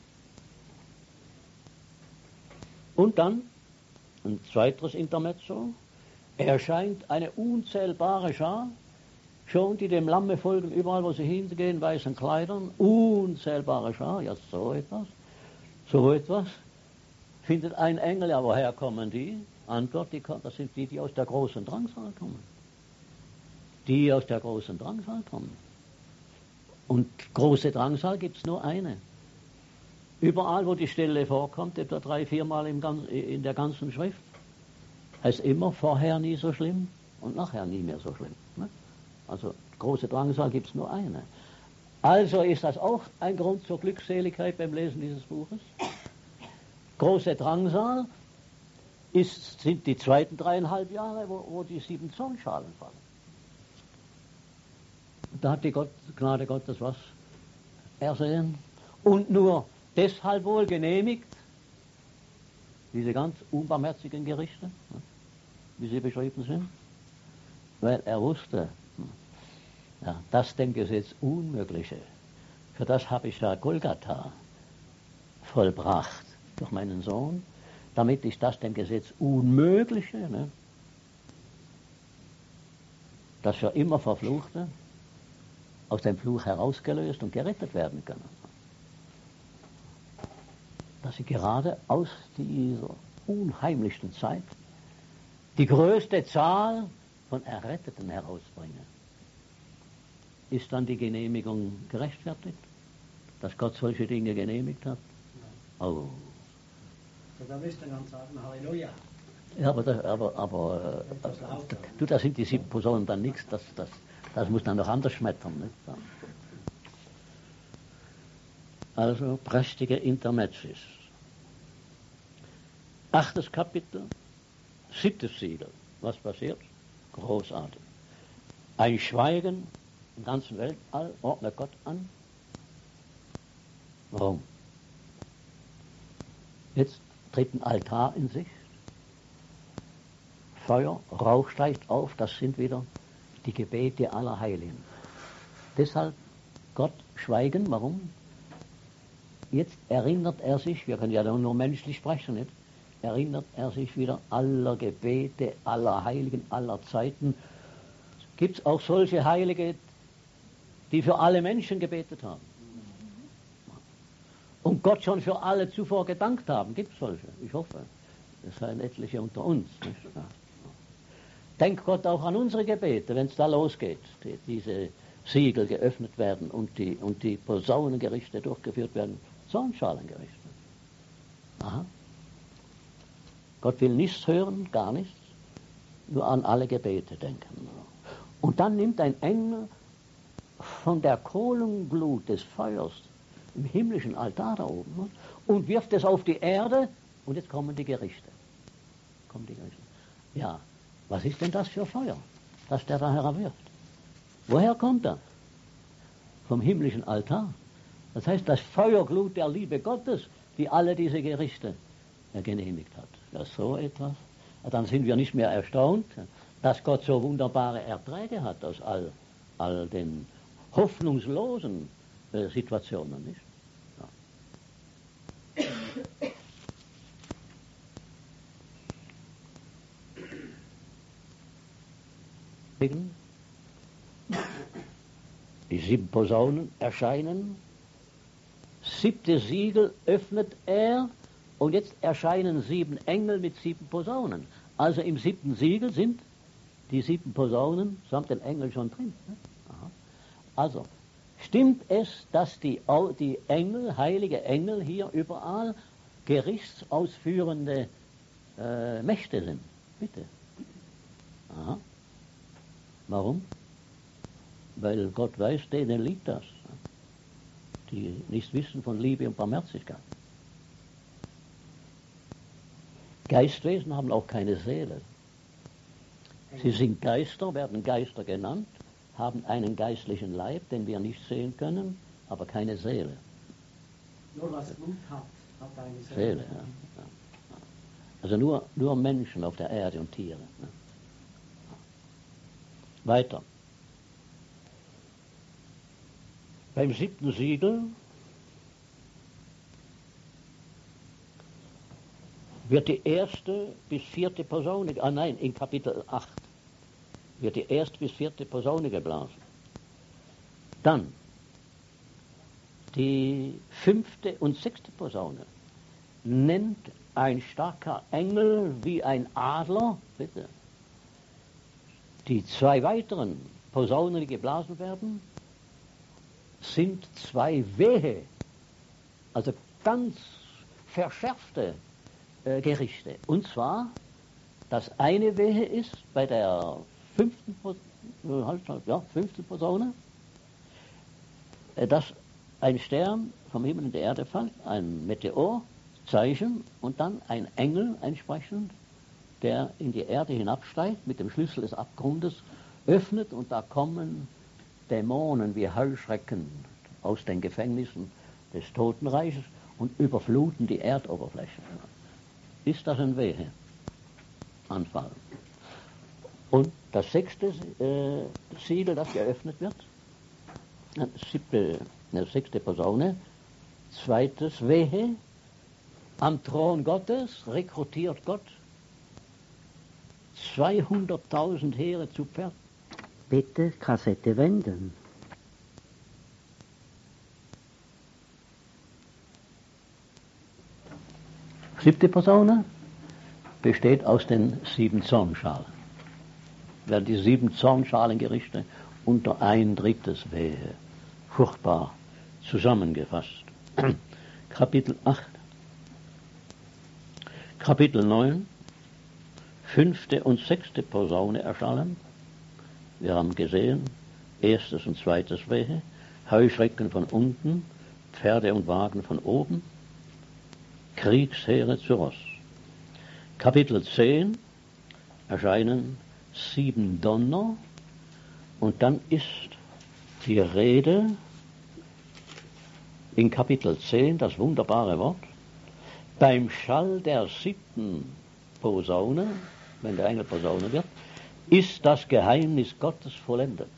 S1: Und dann ein zweites Intermezzo. Erscheint eine unzählbare Schar, schon die dem Lamme folgen, überall wo sie hingehen, weißen Kleidern, unzählbare Schar, ja so etwas, so etwas, findet ein Engel, ja woher kommen die? Antwort, die, das sind die, die aus der großen Drangsal kommen. Die aus der großen Drangsal kommen. Und große Drangsal gibt es nur eine. Überall, wo die Stelle vorkommt, etwa drei, viermal im, in der ganzen Schrift, heißt immer vorher nie so schlimm und nachher nie mehr so schlimm. Ne? Also große Drangsal gibt es nur eine. Also ist das auch ein Grund zur Glückseligkeit beim Lesen dieses Buches. Große Drangsal ist, sind die zweiten dreieinhalb Jahre, wo, wo die sieben Zornschalen fallen. Da hat die Gott, Gnade Gottes was ersehen und nur deshalb wohl genehmigt, diese ganz unbarmherzigen Gerichte, wie sie beschrieben sind, weil er wusste, ja, dass dem Gesetz Unmögliche, für das habe ich ja Golgatha vollbracht durch meinen Sohn, damit ich das dem Gesetz Unmögliche, ne, das für immer Verfluchte, aus dem Fluch herausgelöst und gerettet werden können. Dass sie gerade aus dieser unheimlichsten Zeit die größte Zahl von Erretteten herausbringen. Ist dann die Genehmigung gerechtfertigt, dass Gott solche Dinge genehmigt hat? Ja. Oh.
S2: So, da müsste man sagen, Halleluja.
S1: Ja, aber, das, aber, aber äh, du, da sind die sieben Personen dann nichts, das, das, das muss dann noch anders schmettern. Nicht? Ja. Also prächtige Intermezzis. Achtes Kapitel, siebtes Siegel. Was passiert? Großartig. Ein Schweigen im ganzen Weltall ordnet Gott an. Warum? Jetzt tritt ein Altar in Sicht. Feuer, Rauch steigt auf, das sind wieder die Gebete aller Heiligen. Deshalb Gott schweigen, warum? Jetzt erinnert er sich, wir können ja nur menschlich sprechen, nicht? Erinnert er sich wieder aller Gebete, aller Heiligen, aller Zeiten. Gibt es auch solche Heilige, die für alle Menschen gebetet haben? Und Gott schon für alle zuvor gedankt haben? Gibt es solche? Ich hoffe. Das seien etliche unter uns. Nicht? Ja. Denkt Gott auch an unsere Gebete, wenn es da losgeht, die, diese Siegel geöffnet werden und die, und die Posaunengerichte durchgeführt werden, Zornschalengerichte. Aha. Gott will nichts hören, gar nichts, nur an alle Gebete denken. Und dann nimmt ein Engel von der Kohlenglut des Feuers im himmlischen Altar da oben und wirft es auf die Erde und jetzt kommen die Gerichte. Kommen die Gerichte. Ja, was ist denn das für Feuer, das der da herabwirft? Woher kommt das? Vom himmlischen Altar. Das heißt, das Feuerglut der Liebe Gottes, die alle diese Gerichte genehmigt hat. Ja, so etwas. Dann sind wir nicht mehr erstaunt, dass Gott so wunderbare Erträge hat aus all, all den hoffnungslosen äh, Situationen, nicht? Ja. Die sieben Posaunen erscheinen, siebte Siegel öffnet er und jetzt erscheinen sieben Engel mit sieben Posaunen. Also im siebten Siegel sind die sieben Posaunen samt den Engeln schon drin. Ne? Aha. Also stimmt es, dass die, die Engel, heilige Engel hier überall gerichtsausführende äh, Mächte sind? Bitte. Aha. Warum? Weil Gott weiß, denen liegt das. Die nichts wissen von Liebe und Barmherzigkeit. Geistwesen haben auch keine Seele. Sie sind Geister, werden Geister genannt, haben einen geistlichen Leib, den wir nicht sehen können, aber keine Seele.
S2: Nur was Blut hat, hat eine Seele.
S1: Seele, ja. Ja. Also nur, nur Menschen auf der Erde und Tiere. Ne? Weiter. Beim siebten Siegel wird die erste bis vierte Posaune, ah nein, in Kapitel acht wird die erste bis vierte Posaune geblasen. Dann die fünfte und sechste Posaune nennt ein starker Engel wie ein Adler, bitte, die zwei weiteren Posaunen, die geblasen werden, sind zwei Wehe, also ganz verschärfte äh, Gerichte. Und zwar, das eine Wehe ist bei der fünften, äh, halt, ja, fünften Posaune, äh, dass ein Stern vom Himmel in die Erde fällt, ein Meteorzeichen und dann ein Engel entsprechend, der in die Erde hinabsteigt, mit dem Schlüssel des Abgrundes öffnet und da kommen Dämonen wie Heuschrecken aus den Gefängnissen des Totenreiches und überfluten die Erdoberfläche. Ist das ein Weheanfall? Und das sechste äh, Siegel, das geöffnet wird, siebte, ne, sechste Posaune, zweites Wehe, am Thron Gottes rekrutiert Gott zweihunderttausend Heere zu Pferd.
S3: Bitte Kassette wenden.
S1: Siebte Posaune besteht aus den sieben Zornschalen. Werden die sieben Zornschalengerichte unter ein drittes Wehe furchtbar zusammengefasst. Kapitel acht. Kapitel neun. Fünfte und sechste Posaune erschallen. Wir haben gesehen, erstes und zweites Wehe, Heuschrecken von unten, Pferde und Wagen von oben, Kriegsheere zu Ross. Kapitel zehn erscheinen sieben Donner und dann ist die Rede in Kapitel zehn, das wunderbare Wort, beim Schall der siebten Posaune, wenn der Engel Posaune wird, ist das Geheimnis Gottes vollendet.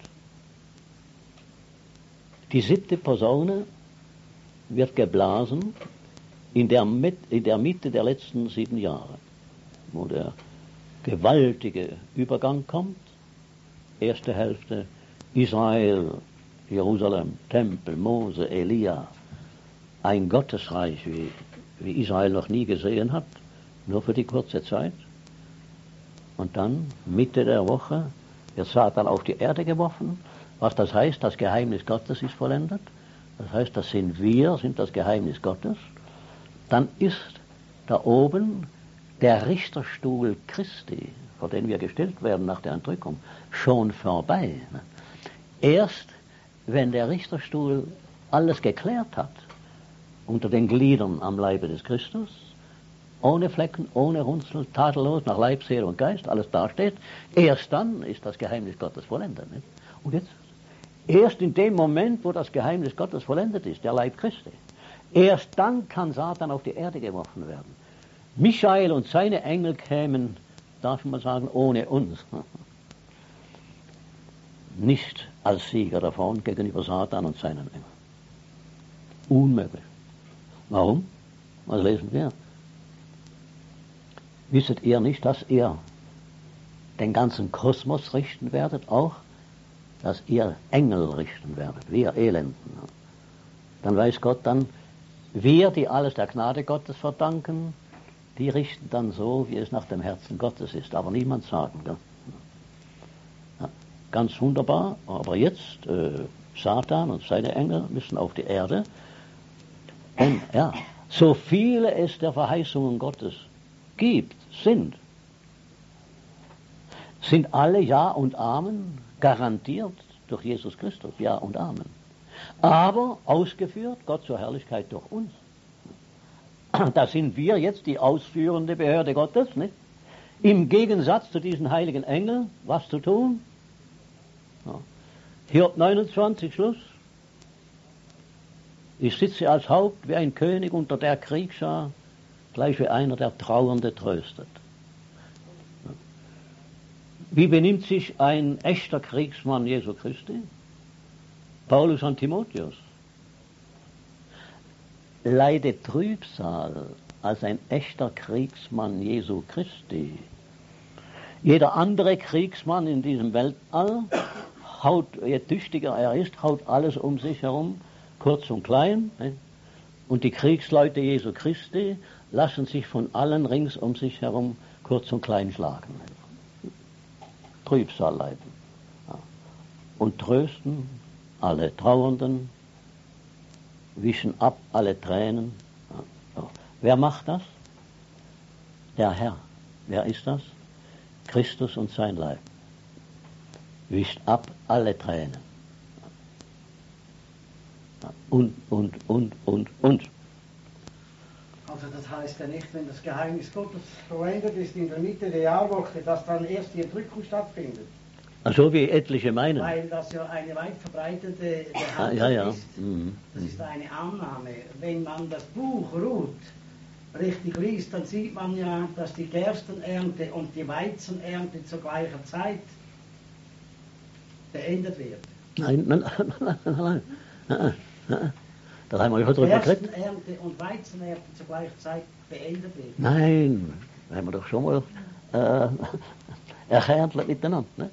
S1: Die siebte Posaune wird geblasen in der, Mit, in der Mitte der letzten sieben Jahre, wo der gewaltige Übergang kommt. Erste Hälfte Israel, Jerusalem, Tempel, Mose, Elia, ein Gottesreich, wie, wie Israel noch nie gesehen hat, nur für die kurze Zeit. Und dann, Mitte der Woche, wird Satan auf die Erde geworfen. Was das heißt, das Geheimnis Gottes ist vollendet. Das heißt, das sind wir, sind das Geheimnis Gottes. Dann ist da oben der Richterstuhl Christi, vor den wir gestellt werden nach der Entrückung, schon vorbei. Erst wenn der Richterstuhl alles geklärt hat, unter den Gliedern am Leibe des Christus, ohne Flecken, ohne Runzel, tadellos, nach Leib, Seele und Geist, alles dasteht, erst dann ist das Geheimnis Gottes vollendet. Nicht? Und jetzt, erst in dem Moment, wo das Geheimnis Gottes vollendet ist, der Leib Christi, erst dann kann Satan auf die Erde geworfen werden. Michael und seine Engel kämen, darf man sagen, ohne uns nicht als Sieger davon gegenüber Satan und seinen Engeln. Unmöglich. Warum? Was lesen wir? Wisset ihr nicht, dass ihr den ganzen Kosmos richten werdet, auch, dass ihr Engel richten werdet, wir Elenden. Dann weiß Gott dann, wir, die alles der Gnade Gottes verdanken, die richten dann so, wie es nach dem Herzen Gottes ist, aber niemand sagen. Ja. Ja, ganz wunderbar, aber jetzt, äh, Satan und seine Engel müssen auf die Erde, und ja, so viele es der Verheißungen Gottes gibt, sind, sind alle Ja und Amen garantiert durch Jesus Christus, Ja und Amen. Aber ausgeführt, Gott zur Herrlichkeit durch uns. Da sind wir jetzt die ausführende Behörde Gottes, nicht? Im Gegensatz zu diesen heiligen Engeln, was zu tun? Ja. Hiob neunundzwanzig, Schluss. Ich sitze als Haupt wie ein König unter der Kriegsschar, gleich wie einer, der Trauernde tröstet. Ja. Wie benimmt sich ein echter Kriegsmann Jesu Christi? Paulus an Timotheus. Leide Trübsal als ein echter Kriegsmann Jesu Christi. Jeder andere Kriegsmann in diesem Weltall haut, je tüchtiger er ist, haut alles um sich herum, kurz und klein. Ne? Und die Kriegsleute Jesu Christi lassen sich von allen rings um sich herum kurz und klein schlagen. Trübsal leiden. Ja. Und trösten alle Trauernden, wischen ab alle Tränen. Ja. So. Wer macht das? Der Herr. Wer ist das? Christus und sein Leib. Wischt ab alle Tränen. Ja. Und, und, und, und, und.
S2: Also das heißt ja nicht, wenn das Geheimnis Gottes vollendet ist in der Mitte der Jahrwoche, dass dann erst die Entrückung stattfindet.
S1: So wie etliche meinen.
S2: Weil das ja eine weit verbreitete Behauptung
S1: ah, ja, ja.
S2: ist.
S1: Mhm.
S2: Das ist eine Annahme. Wenn man das Buch Ruth richtig liest, dann sieht man ja, dass die Gerstenernte und die Weizenernte zu gleicher Zeit beendet wird.
S1: Nein, nein, nein, nein, nein, nein. Da haben wir schon drüber geredet.
S2: Gerstenernte und Weizenernte zu gleicher Zeit beendet wird.
S1: Nein, da haben wir doch schon mal äh, erklärt miteinander. Ne?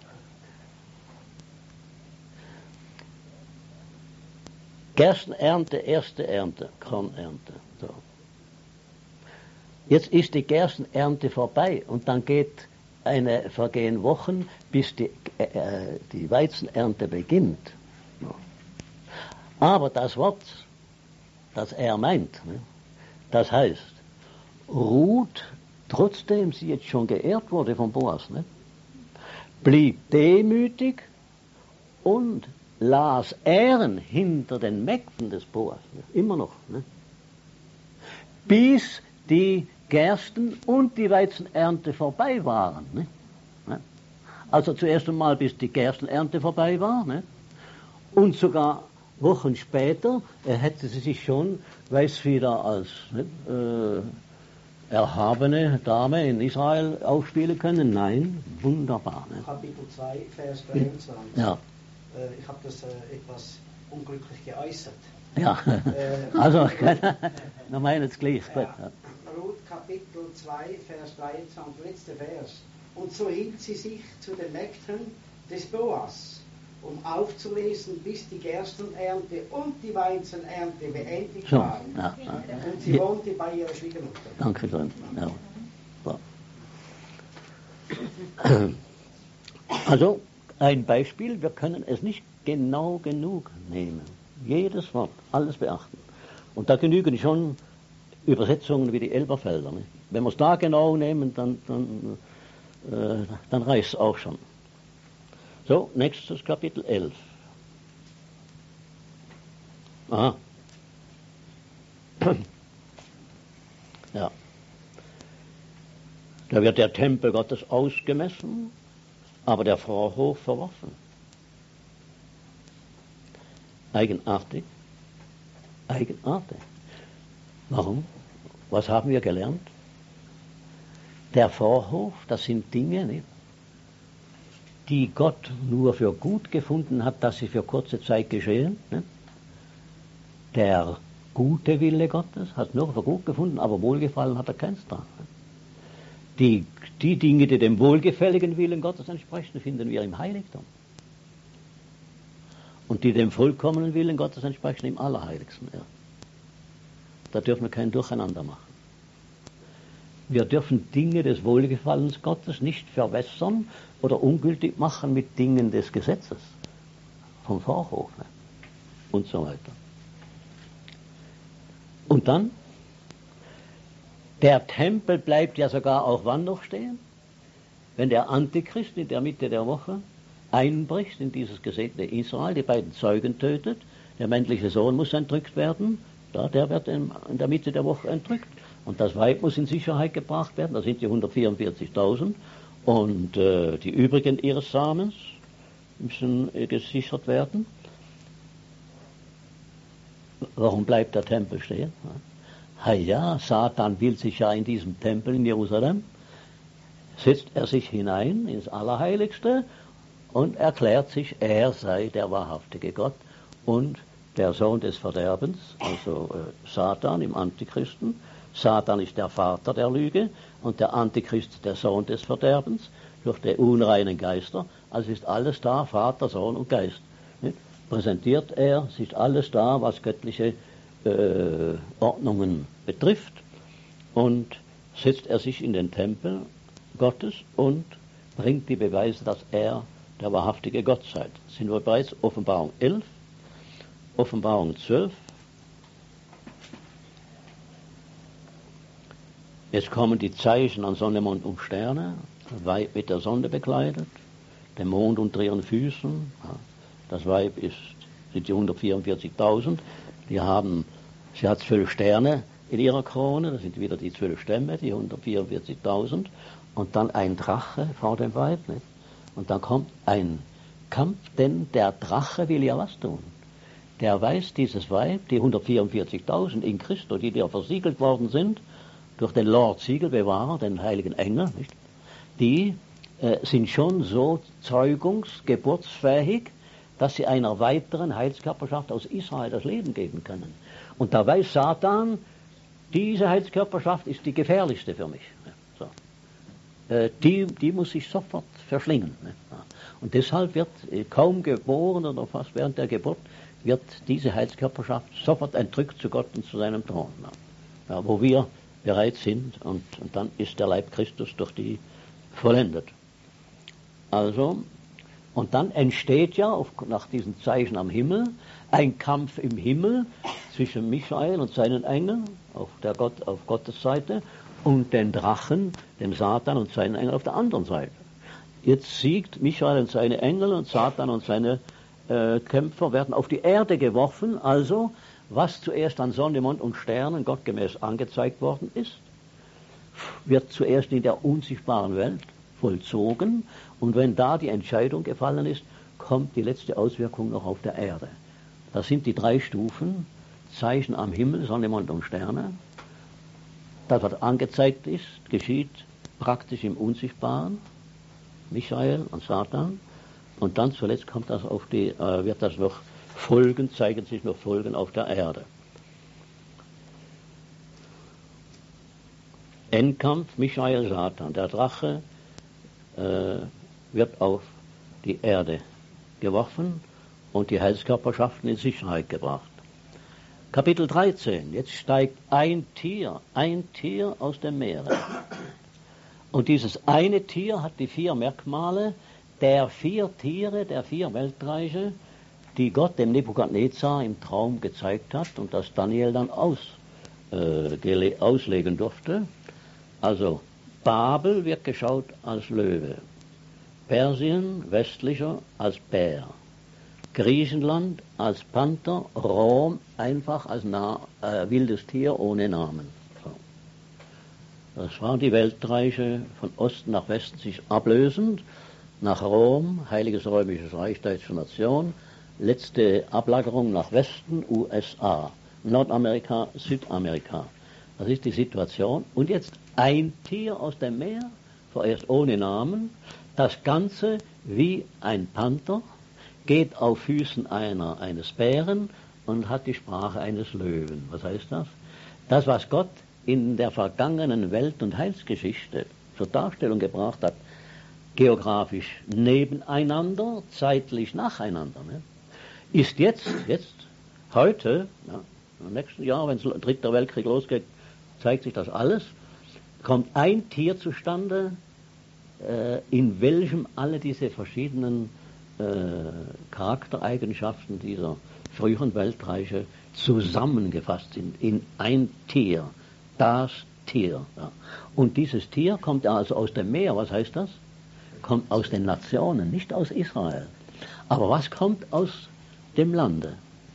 S1: Gerstenernte, erste Ernte, Kornernte. So. Jetzt ist die Gerstenernte vorbei und dann geht eine, vergehen Wochen, bis die, äh, die Weizenernte beginnt. Aber das Wort, das er meint, ne, das heißt, Ruth, trotzdem sie jetzt schon geehrt wurde von Boas, ne, blieb demütig und las Ehren hinter den Mägden des Boas, ne, immer noch, ne, bis die Gersten und die Weizenernte vorbei waren. Ne? Also zuerst einmal, bis die Gerstenernte vorbei war, ne? Und sogar Wochen später, er hätte sie sich schon, weiß wieder als ne, äh, erhabene Dame in Israel aufspielen können. Nein, wunderbar. Ne?
S2: Kapitel zwei, Vers dreiundzwanzig.
S1: Ja.
S2: Äh, ich habe das äh, etwas unglücklich geäußert.
S1: Ja,
S2: Äh,
S1: also, na meinen es gleich.
S2: Ja.
S1: Gut, ja.
S2: Ruth Kapitel zwei, Vers dreiundzwanzig, letzter Vers. Und so hielt sie sich zu den Mägden des Boas um aufzulesen, bis die Gerstenernte und die Weizenernte beendigt
S1: So,
S2: waren.
S1: ja, ja.
S2: Und sie
S1: Ja.
S2: wohnte bei ihrer Schwiegermutter.
S1: Danke schön. Ja. So. Also, ein Beispiel, wir können es nicht genau genug nehmen. Jedes Wort, alles beachten. Und da genügen schon Übersetzungen wie die Elberfelder. Nicht? Wenn wir es da genau nehmen, dann, dann, äh, dann reicht es auch schon. So, nächstes Kapitel elf. Aha. Ja. Da wird der Tempel Gottes ausgemessen, aber der Vorhof verworfen. Eigenartig. Eigenartig. Warum? Was haben wir gelernt? Der Vorhof, das sind Dinge, nicht, die Gott nur für gut gefunden hat, dass sie für kurze Zeit geschehen. Nicht? Der gute Wille Gottes hat nur für gut gefunden, aber Wohlgefallen hat er keins dran. Die, die Dinge, die dem wohlgefälligen Willen Gottes entsprechen, finden wir im Heiligtum. Und die dem vollkommenen Willen Gottes entsprechen, im Allerheiligsten. Ja. Da dürfen wir kein Durcheinander machen. Wir dürfen Dinge des Wohlgefallens Gottes nicht verwässern oder ungültig machen mit Dingen des Gesetzes, vom Vorhof und so weiter. Und dann, der Tempel bleibt ja sogar auch wann noch stehen? Wenn der Antichrist in der Mitte der Woche einbricht in dieses gesegnete Israel, die beiden Zeugen tötet, der männliche Sohn muss entrückt werden, da, der wird in, in der Mitte der Woche entrückt. Und das Weib muss in Sicherheit gebracht werden, da sind die hundertvierundvierzigtausend. Und äh, die übrigen ihres Samens müssen äh, gesichert werden. Warum bleibt der Tempel stehen? Ha ja, Satan will sich ja in diesem Tempel in Jerusalem, setzt er sich hinein ins Allerheiligste und erklärt sich, er sei der wahrhaftige Gott und der Sohn des Verderbens, also äh, Satan im Antichristen. Satan ist der Vater der Lüge und der Antichrist der Sohn des Verderbens durch die unreinen Geister. Also ist alles da, Vater, Sohn und Geist. Nicht? Präsentiert er, es ist alles da, was göttliche äh, Ordnungen betrifft, und setzt er sich in den Tempel Gottes und bringt die Beweise, dass er der wahrhaftige Gott sei. Sind wir bereits Offenbarung elf, Offenbarung zwölf. Jetzt kommen die Zeichen an Sonne, Mond und Sterne, Weib mit der Sonne bekleidet, der Mond unter ihren Füßen. Das Weib ist, sind die hundertvierundvierzigtausend, die haben, sie hat zwölf Sterne in ihrer Krone, das sind wieder die zwölf Stämme, die hundertvierundvierzigtausend, und dann ein Drache vor dem Weib, nicht? Und dann kommt ein Kampf, denn der Drache will ja was tun. Der weiß, dieses Weib, die hundertvierundvierzigtausend in Christo, die ja versiegelt worden sind, durch den Lord Siegelbewahrer, den heiligen Engel, nicht? Die äh, sind schon so zeugungsgeburtsfähig, dass sie einer weiteren Heilskörperschaft aus Israel das Leben geben können. Und da weiß Satan, diese Heilskörperschaft ist die gefährlichste für mich. So. Äh, die, die muss ich sofort verschlingen. Ne? Und deshalb wird äh, kaum geboren oder fast während der Geburt wird diese Heilskörperschaft sofort entrückt zu Gott und zu seinem Thron. Ne? Ja, wo wir bereit sind, und, und dann ist der Leib Christus durch die vollendet. Also, und dann entsteht ja auf, nach diesen Zeichen am Himmel ein Kampf im Himmel zwischen Michael und seinen Engeln auf, der Gott, auf Gottes Seite und den Drachen, dem Satan und seinen Engeln auf der anderen Seite. Jetzt siegt Michael und seine Engel, und Satan und seine äh, Kämpfer werden auf die Erde geworfen, also was zuerst an Sonne, Mond und Sternen gottgemäß angezeigt worden ist, wird zuerst in der unsichtbaren Welt vollzogen, und wenn da die Entscheidung gefallen ist, kommt die letzte Auswirkung noch auf der Erde. Das sind die drei Stufen, Zeichen am Himmel, Sonne, Mond und Sterne. Das, was angezeigt ist, geschieht praktisch im Unsichtbaren, Michael und Satan, und dann zuletzt kommt das auf die, äh, wird das noch Folgen, zeigen sich noch Folgen auf der Erde. Endkampf, Michael, Satan. Der Drache äh, wird auf die Erde geworfen und die Heilskörperschaften in Sicherheit gebracht. Kapitel dreizehn, jetzt steigt ein Tier, ein Tier aus dem Meer. Und dieses eine Tier hat die vier Merkmale der vier Tiere, der vier Weltreiche, die Gott dem Nebukadnezar im Traum gezeigt hat und das Daniel dann aus, äh, auslegen durfte. Also Babel wird geschaut als Löwe, Persien westlicher als Bär, Griechenland als Panther, Rom einfach als nah, äh, wildes Tier ohne Namen. So. Das waren die Weltreiche von Osten nach Westen sich ablösend, nach Rom, Heiliges Römisches Reich Deutsche Nation, letzte Ablagerung nach Westen, U S A, Nordamerika, Südamerika. Das ist die Situation. Und jetzt ein Tier aus dem Meer, vorerst ohne Namen, das Ganze wie ein Panther, geht auf Füßen einer, eines Bären und hat die Sprache eines Löwen. Was heißt das? Das, was Gott in der vergangenen Welt- und Heilsgeschichte zur Darstellung gebracht hat, geografisch nebeneinander, zeitlich nacheinander, ne, ist jetzt, jetzt, heute, ja, im nächsten Jahr, wenn der dritte Weltkrieg losgeht, zeigt sich das alles, kommt ein Tier zustande, äh, in welchem alle diese verschiedenen Charaktereigenschaften dieser früheren Weltreiche zusammengefasst sind in ein Tier, das Tier. Ja. Und dieses Tier kommt also aus dem Meer. Was heißt das? Kommt aus den Nationen, nicht aus Israel. Aber was kommt aus dem Lande?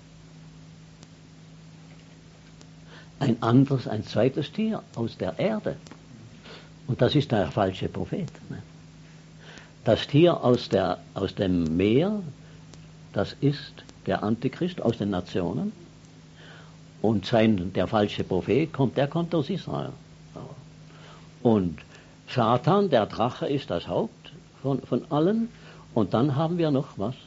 S1: Ein anderes, ein zweites Tier aus der Erde. Und das ist der falsche Prophet. Ne? Das Tier aus, der, aus dem Meer, das ist der Antichrist aus den Nationen. Und sein, der falsche Prophet, kommt, der kommt aus Israel. Und Satan, der Drache, ist das Haupt von, von allen. Und dann haben wir noch was.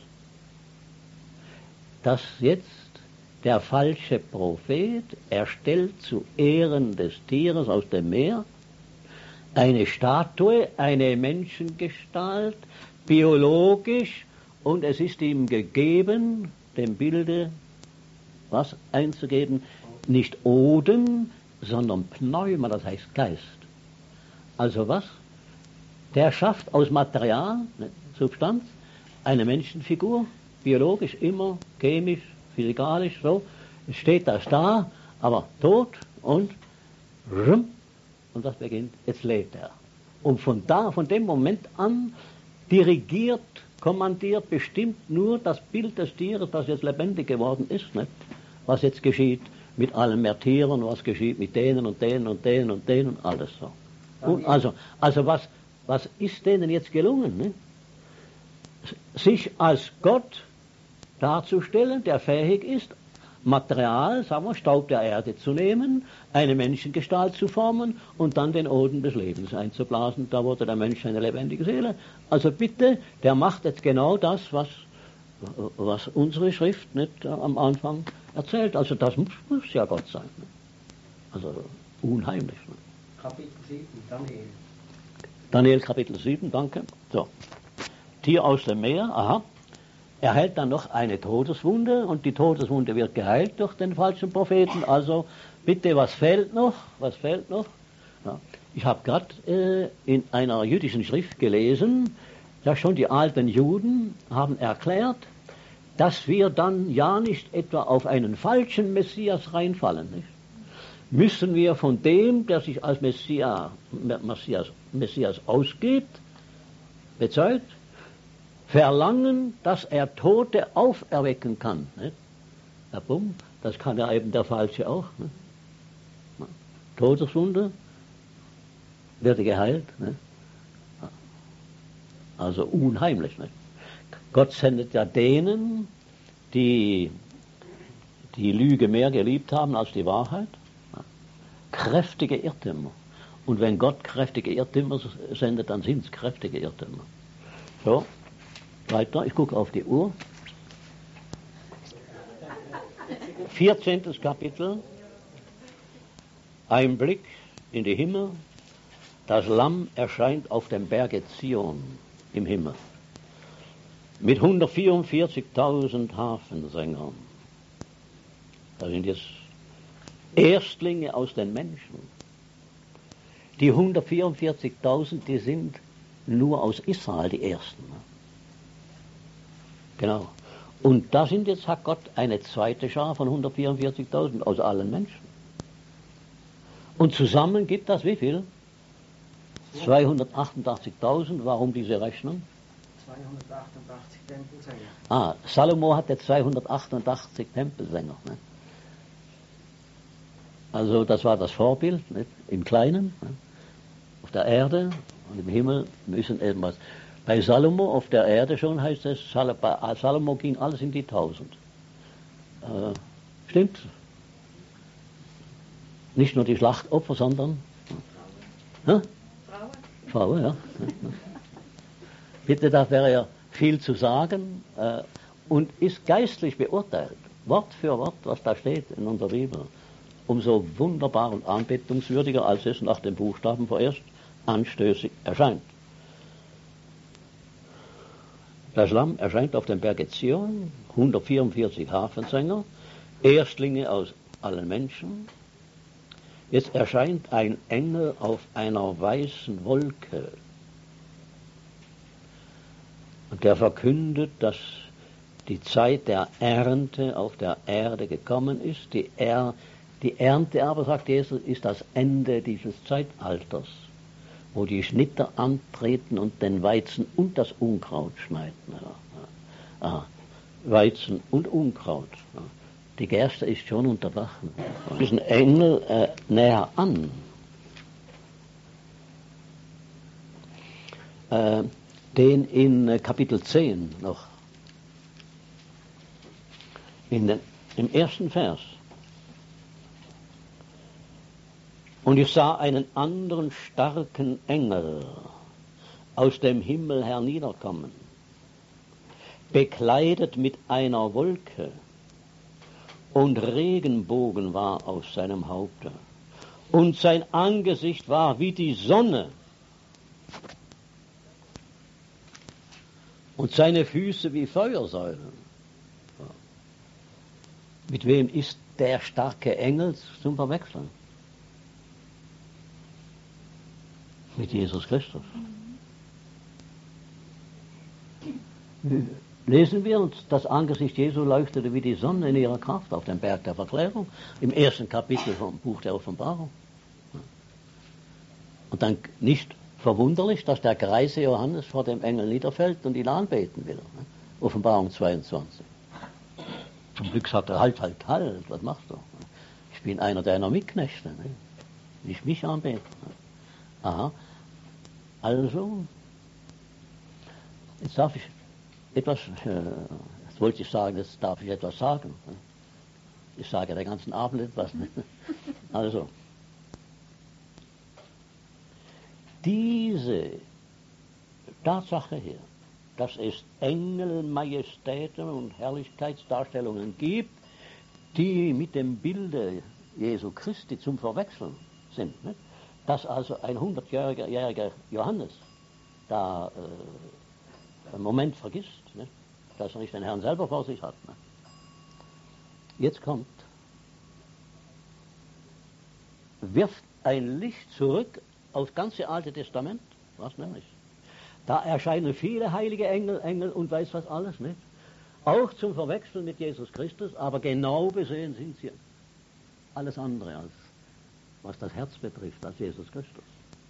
S1: Dass jetzt der falsche Prophet erstellt zu Ehren des Tieres aus dem Meer eine Statue, eine Menschengestalt, biologisch, und es ist ihm gegeben, dem Bilde was einzugeben, nicht Odem, sondern Pneuma, das heißt Geist. Also was? Der schafft aus Material, ne, Substanz, eine Menschenfigur, biologisch immer, chemisch, physikalisch, so, es steht das da, aber tot und rum, und das beginnt, jetzt lebt er. Und von da, von dem Moment an, dirigiert, kommandiert, bestimmt nur das Bild des Tieres, das jetzt lebendig geworden ist, nicht? Was jetzt geschieht mit allen Märtyrern, was geschieht mit denen und denen und denen und denen und alles so. Und also, also was, was ist denen jetzt gelungen? Nicht? Sich als Gott darzustellen, der fähig ist, Material, sagen wir, Staub der Erde zu nehmen, eine Menschengestalt zu formen und dann den Odem des Lebens einzublasen. Da wurde der Mensch eine lebendige Seele. Also bitte, der macht jetzt genau das, was, was unsere Schrift nicht am Anfang erzählt. Also das muss, muss ja Gott sein. Ne? Also unheimlich. Ne?
S2: Kapitel sieben, Daniel.
S1: Daniel Kapitel sieben, danke. So. Tier aus dem Meer, aha. Er hält dann noch eine Todeswunde und die Todeswunde wird geheilt durch den falschen Propheten. Also bitte, was fehlt noch? Was fehlt noch? Ja. Ich habe gerade äh, in einer jüdischen Schrift gelesen, dass schon die alten Juden haben erklärt, dass wir dann ja nicht etwa auf einen falschen Messias reinfallen. Nicht? Müssen wir von dem, der sich als Messias, Messias, Messias ausgibt, bezeugt, verlangen, dass er Tote auferwecken kann. Nicht? Ja, bumm, das kann ja eben der Falsche auch. Nicht? Todeswunde, wird geheilt. Nicht? Also unheimlich. Nicht? Gott sendet ja denen, die die Lüge mehr geliebt haben als die Wahrheit, kräftige Irrtümer. Und wenn Gott kräftige Irrtümer sendet, dann sind es kräftige Irrtümer. So. Weiter, ich gucke auf die Uhr. vierzehntes Kapitel. Ein Blick in die Himmel. Das Lamm erscheint auf dem Berge Zion im Himmel. mit hundertvierundvierzigtausend Hafensängern. Das sind jetzt Erstlinge aus den Menschen. Die hundertvierundvierzigtausend, die sind nur aus Israel die Ersten. Ne? Genau. Und da sind jetzt, hat Gott eine zweite Schar von hundertvierundvierzigtausend aus allen Menschen. Und zusammen gibt das wie viel? zweihundertachtundachtzigtausend. Warum diese Rechnung?
S2: zweihundertachtundachtzig Tempelsänger.
S1: Ah, Salomo hatte zweihundertachtundachtzig Tempelsänger. Ne? Also das war das Vorbild, nicht? Im Kleinen, ne? Auf der Erde und im Himmel müssen etwas. Bei Salomo auf der Erde schon heißt es, bei Salomo ging alles in die Tausend. Äh, stimmt? Nicht nur die Schlachtopfer, sondern Frauen. Frauen, Frauen ja. Bitte, da wäre ja viel zu sagen äh, und ist geistlich beurteilt, Wort für Wort, was da steht in unserer Bibel. Umso wunderbar und anbetungswürdiger, als es nach den Buchstaben vorerst anstößig erscheint. Das Lamm erscheint auf dem Berge Zion, hundertvierundvierzig Hafensänger, Erstlinge aus allen Menschen. Jetzt erscheint ein Engel auf einer weißen Wolke. Und der verkündet, dass die Zeit der Ernte auf der Erde gekommen ist. Die, er, die Ernte aber, sagt Jesus, ist das Ende dieses Zeitalters, wo die Schnitter antreten und den Weizen und das Unkraut schneiden. Ja, ja. Ah, Weizen und Unkraut. Ja. Die Gerste ist schon unter Dach. Diesen Engel äh, näher an. Äh, den in äh, Kapitel zehn noch. In den, im ersten Vers. Und ich sah einen anderen starken Engel aus dem Himmel herniederkommen, bekleidet mit einer Wolke, und Regenbogen war auf seinem Haupte, und sein Angesicht war wie die Sonne, und seine Füße wie Feuersäulen. Mit wem ist der starke Engel zum Verwechseln? Mit Jesus Christus. Lesen wir uns, das Angesicht Jesu leuchtete wie die Sonne in ihrer Kraft auf dem Berg der Verklärung, im ersten Kapitel vom Buch der Offenbarung. Und dann nicht verwunderlich, dass der greise Johannes vor dem Engel niederfällt und ihn anbeten will. Offenbarung zweiundzwanzig. Zum Glück sagt er, halt, halt, halt, was machst du? Ich bin einer deiner Mitknechte, ne? Nicht mich anbeten. Aha, also, jetzt darf ich etwas, äh, jetzt wollte ich sagen, jetzt darf ich etwas sagen. Ne? Ich sage den ganzen Abend etwas. Ne? Also, diese Tatsache hier, dass es Engel, Majestäten und Herrlichkeitsdarstellungen gibt, die mit dem Bilde Jesu Christi zum Verwechseln sind. Ne? Dass also ein hundertjähriger Johannes da äh, einen Moment vergisst, ne? Dass er nicht den Herrn selber vor sich hat. Ne? Jetzt kommt, wirft ein Licht zurück aufs ganze Alte Testament, was nämlich? Da erscheinen viele heilige Engel, Engel und weiß was alles, nicht? Auch zum Verwechseln mit Jesus Christus, aber genau besehen sind sie alles andere als, was das Herz betrifft, als Jesus Christus.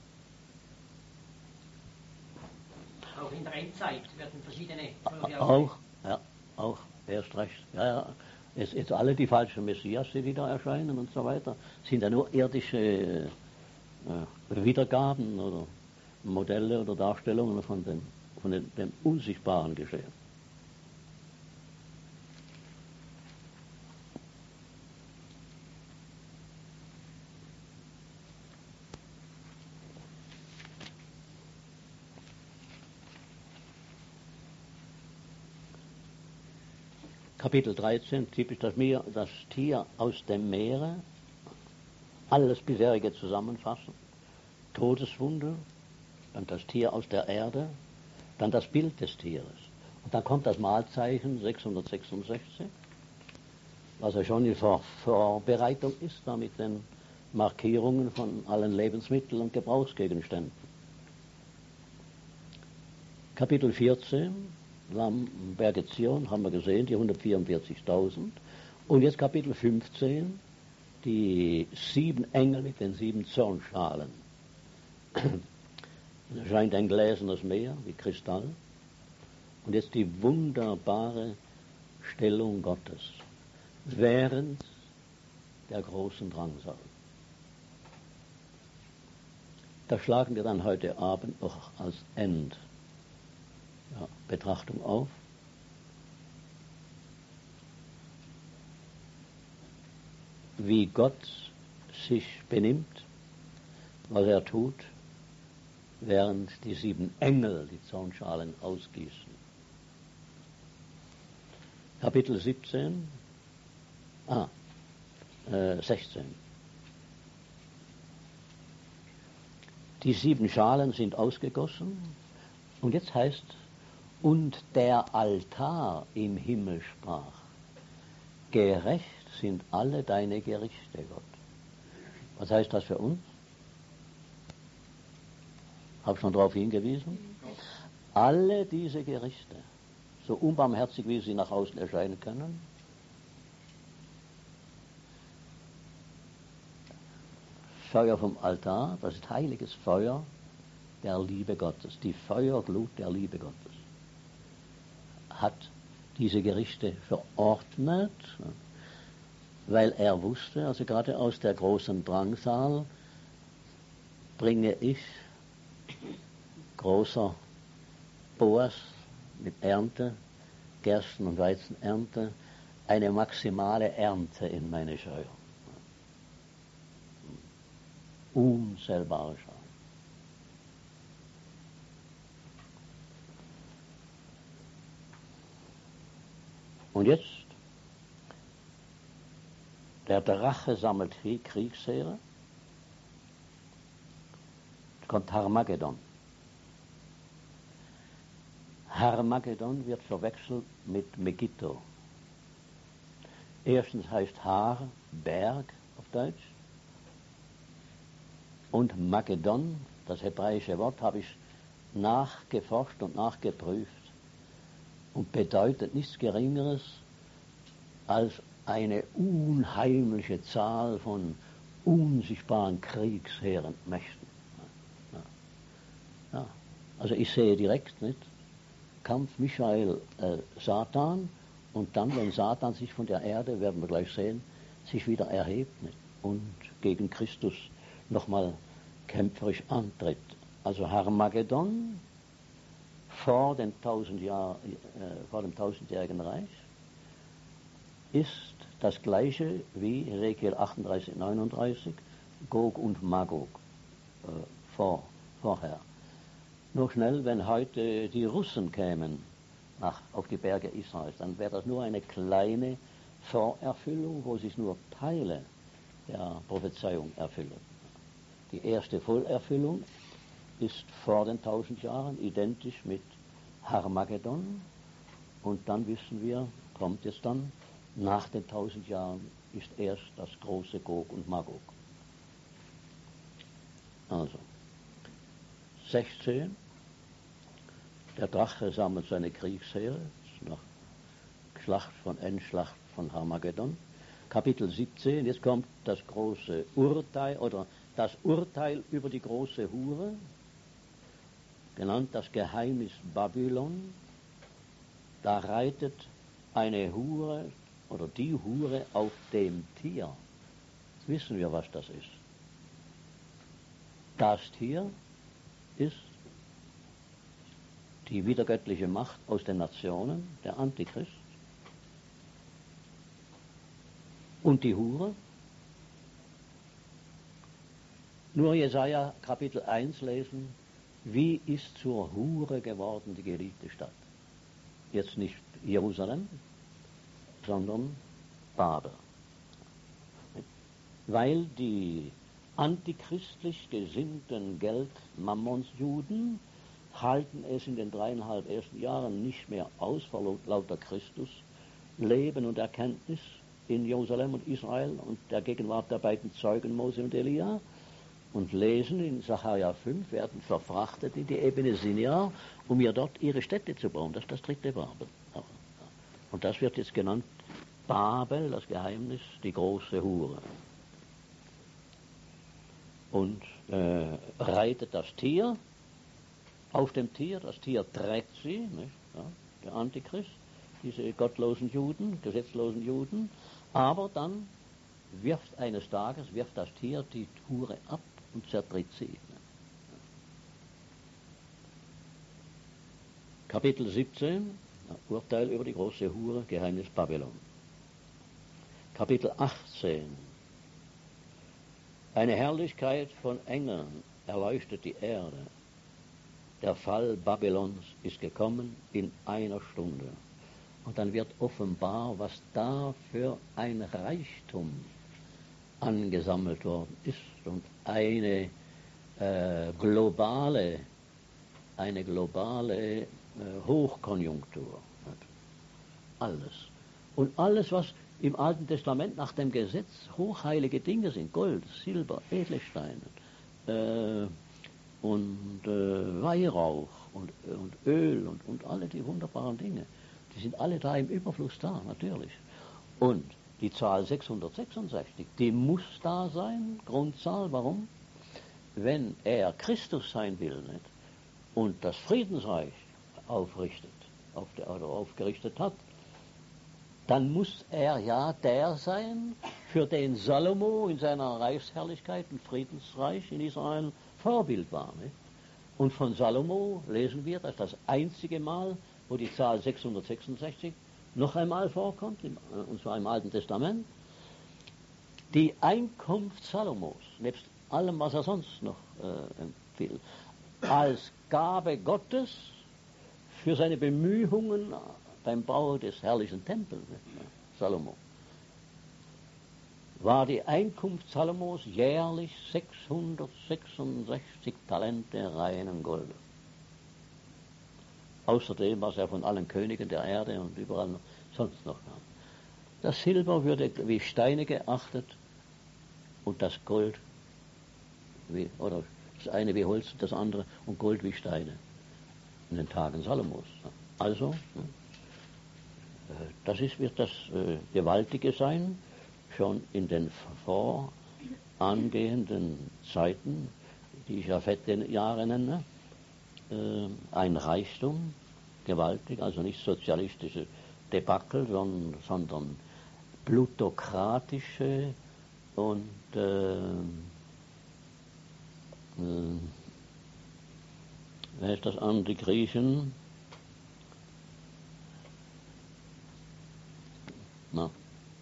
S4: Auch in der Endzeit werden verschiedene Völker
S1: Auch, ja, auch, erst recht. Ja, ja. Es jetzt alle die falschen Messias, die da erscheinen und so weiter, sind ja nur irdische äh, Wiedergaben oder Modelle oder Darstellungen von dem, von dem, dem unsichtbaren Geschehen. Kapitel dreizehn, typisch das, Meer, das Tier aus dem Meere, alles bisherige zusammenfassen, Todeswunde, dann das Tier aus der Erde, dann das Bild des Tieres. Dann kommt das Mahlzeichen sechshundertsechsundsechzig, was ja schon in Vor Vorbereitung ist, da mit den Markierungen von allen Lebensmitteln und Gebrauchsgegenständen. Kapitel vierzehn, Lamm Berge Zion, haben wir gesehen, die hundertvierundvierzigtausend. Und jetzt Kapitel fünfzehn, die sieben Engel mit den sieben Zornschalen. Es erscheint ein gläsernes Meer wie Kristall. Und jetzt die wunderbare Stellung Gottes während der großen Drangsal. Das schlagen wir dann heute Abend noch als End ja, Betrachtung auf. Wie Gott sich benimmt, was er tut, während die sieben Engel die Zornschalen ausgießen. Kapitel siebzehn, ah, äh, sechzehn. Die sieben Schalen sind ausgegossen und jetzt heißt, und der Altar im Himmel sprach, gerecht sind alle deine Gerichte, Gott. Was heißt das für uns? Hab schon darauf hingewiesen. Alle diese Gerichte, so unbarmherzig wie sie nach außen erscheinen können, Feuer vom Altar, das ist heiliges Feuer der Liebe Gottes, die Feuerglut der Liebe Gottes, hat diese Gerichte verordnet, weil er wusste, also gerade aus der großen Drangsal bringe ich, großer Boas mit Ernte, Gersten- und Weizenernte, eine maximale Ernte in meine Scheuer. Unzählbare Schalen. Und jetzt, der Drache sammelt Kriegsheere, kommt Harmagedon. Harmagedon wird verwechselt mit Megiddo. Erstens heißt Har, Berg auf Deutsch, und Magedon, das hebräische Wort, habe ich nachgeforscht und nachgeprüft und bedeutet nichts Geringeres als eine unheimliche Zahl von unsichtbaren Kriegsheeren, Mächten. Ja. Ja. Also ich sehe direkt, nicht, Kampf Michael, äh, Satan, und dann, wenn Satan sich von der Erde, werden wir gleich sehen, sich wieder erhebt, nicht, und gegen Christus nochmal kämpferisch antritt. Also Harmagedon vor dem tausend Jahr, äh, vor dem tausendjährigen Reich ist das gleiche wie Ezekiel achtunddreißig, neununddreißig, Gog und Magog äh, vor, vorher. Nur schnell, wenn heute die Russen kämen nach, auf die Berge Israels, dann wäre das nur eine kleine Vorerfüllung, wo sich nur Teile der Prophezeiung erfüllen. Die erste Vollerfüllung ist vor den tausend Jahren identisch mit Harmagedon, und dann wissen wir, kommt es dann, nach den tausend Jahren ist erst das große Gog und Magog. Also, sechzehn, der Drache sammelt seine Kriegsheere, nach Schlacht von Endschlacht von Harmagedon. Kapitel siebzehn, jetzt kommt das große Urteil, oder das Urteil über die große Hure, genannt das Geheimnis Babylon. Da reitet eine Hure, oder die Hure auf dem Tier. Jetzt wissen wir, was das ist. Das Tier ist die wiedergöttliche Macht aus den Nationen, der Antichrist. Und die Hure, nur Jesaja Kapitel eins lesen, wie ist zur Hure geworden die geliebte Stadt? Jetzt nicht Jerusalem, sondern Babel. Weil die antichristlich gesinnten Geld-Mammons-Juden halten es in den dreieinhalb ersten Jahren nicht mehr aus, vor lauter Christus, Leben und Erkenntnis in Jerusalem und Israel und der Gegenwart der beiden Zeugen Mose und Elia, und lesen in Sacharja fünf, werden verfrachtet in die Ebene Sinjar, um ihr dort ihre Städte zu bauen. Das ist das dritte Babel. Und das wird jetzt genannt Babel, das Geheimnis, die große Hure. Und äh, reitet das Tier auf dem Tier, das Tier trägt sie, nicht? Ja, der Antichrist, diese gottlosen Juden, gesetzlosen Juden, aber dann wirft eines Tages, wirft das Tier die Hure ab und zertritt sie. Kapitel siebzehn, Urteil über die große Hure, Geheimnis Babylon. Kapitel achtzehn, eine Herrlichkeit von Engeln erleuchtet die Erde. Der Fall Babylons ist gekommen in einer Stunde. Und dann wird offenbar, was da für ein Reichtum angesammelt worden ist und eine äh, globale, eine globale äh, Hochkonjunktur. Alles. Und alles, was im Alten Testament nach dem Gesetz hochheilige Dinge sind, Gold, Silber, Edelsteine äh, und äh, Weihrauch und, und Öl und, und alle die wunderbaren Dinge, die sind alle da im Überfluss da, natürlich. Und die Zahl sechshundertsechsundsechzig, die muss da sein, Grundzahl, warum? Wenn er Christus sein will, nicht? Und das Friedensreich aufrichtet, auf der, oder aufgerichtet hat, dann muss er ja der sein, für den Salomo in seiner Reichsherrlichkeit und Friedensreich in Israel Vorbild war. Nicht? Und von Salomo lesen wir, dass das einzige Mal, wo die Zahl sechshundertsechsundsechzig noch einmal vorkommt, und zwar im Alten Testament, die Einkunft Salomos, nebst allem, was er sonst noch äh, empfiehlt, als Gabe Gottes für seine Bemühungen beim Bau des herrlichen Tempels, Salomo, war die Einkunft Salomos jährlich sechshundertsechsundsechzig Talente reinen Goldes. Außerdem, was er von allen Königen der Erde und überall noch, sonst noch kam. Das Silber würde wie Steine geachtet und das Gold, wie, oder das eine wie Holz, das andere und Gold wie Steine in den Tagen Salomos. Also, das ist, wird das äh, Gewaltige sein, schon in den vorangehenden Zeiten, die ich ja fette Jahre nenne, äh, ein Reichtum, gewaltig, also nicht sozialistische Debakel, sondern, sondern plutokratische und äh, äh, wer ist das an, die Griechen? Na,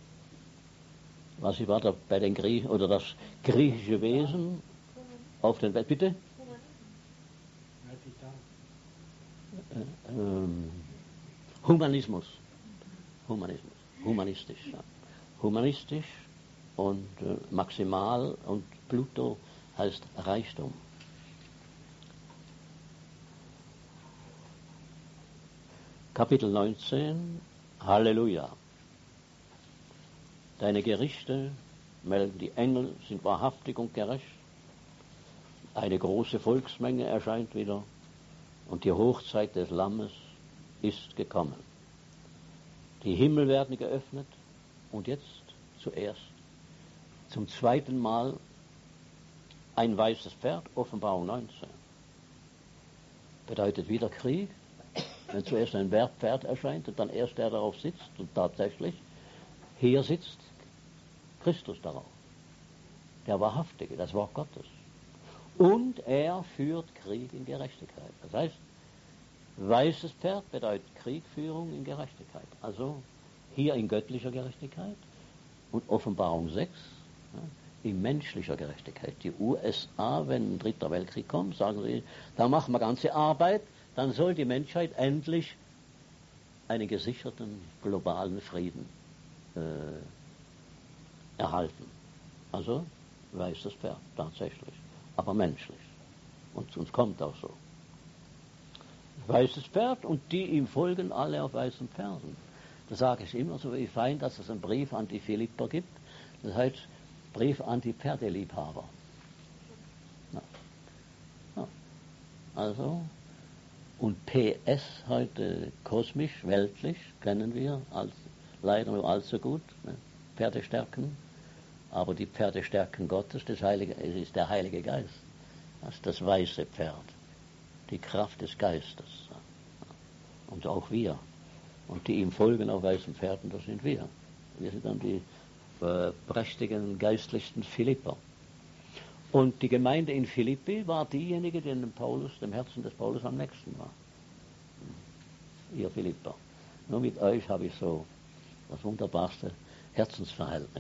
S1: was war da bei den Griechen, oder das griechische Wesen auf den Welt, bitte? Äh, ähm, Humanismus. Humanismus. Humanistisch. Ja. Humanistisch und äh, maximal und Pluto heißt Reichtum. Kapitel neunzehn, Halleluja. Deine Gerichte, melden die Engel, sind wahrhaftig und gerecht. Eine große Volksmenge erscheint wieder und die Hochzeit des Lammes ist gekommen. Die Himmel werden geöffnet und jetzt zuerst, zum zweiten Mal, ein weißes Pferd, Offenbarung neunzehn. Bedeutet wieder Krieg, wenn zuerst ein Pferd erscheint und dann erst der darauf sitzt, und tatsächlich, hier sitzt Christus darauf, der Wahrhaftige, das Wort Gottes. Und er führt Krieg in Gerechtigkeit. Das heißt, weißes Pferd bedeutet Kriegführung in Gerechtigkeit. Also hier in göttlicher Gerechtigkeit und Offenbarung sechs ja, in menschlicher Gerechtigkeit. Die U S A, wenn ein dritter Weltkrieg kommt, sagen sie, da machen wir ganze Arbeit, dann soll die Menschheit endlich einen gesicherten globalen Frieden äh, erhalten. Also weißes Pferd, tatsächlich, aber menschlich. Und es kommt auch so. weißes Pferd und die ihm folgen alle auf weißen Pferden. Das sage ich immer so wie fein, dass es einen Brief an die Philipper gibt. Das heißt Brief an die Pferdeliebhaber. Ja. Ja. Also, und P S heute kosmisch, weltlich, kennen wir als, leider nur allzu gut, ne? Pferdestärken. Aber die Pferdestärken Gottes, das Heilige, es ist der Heilige Geist. Das ist das weiße Pferd. Die Kraft des Geistes. Und auch wir. Und die ihm folgen auf weißen Pferden, das sind wir. Wir sind dann die äh, prächtigen, geistlichsten Philipper. Und die Gemeinde in Philippi war diejenige, die dem Paulus, dem Herzen des Paulus am nächsten war. Ihr Philipper. Nur mit euch habe ich so das wunderbarste Herzensverhältnis.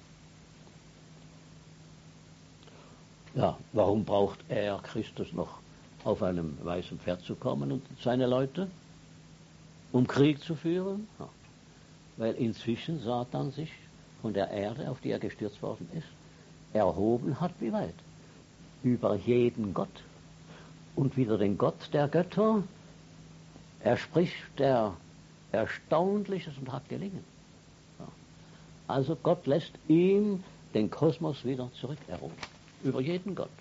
S1: Ja, warum braucht er, Christus, noch auf einem weißen Pferd zu kommen und seine Leute, um Krieg zu führen? Ja. Weil inzwischen Satan sich von der Erde, auf die er gestürzt worden ist, erhoben hat, wie weit? Über jeden Gott. Und wieder den Gott der Götter, er spricht der Erstaunliches und hat gelingen. Ja. Also Gott lässt ihm den Kosmos wieder zurückerobern. Über jeden Gott.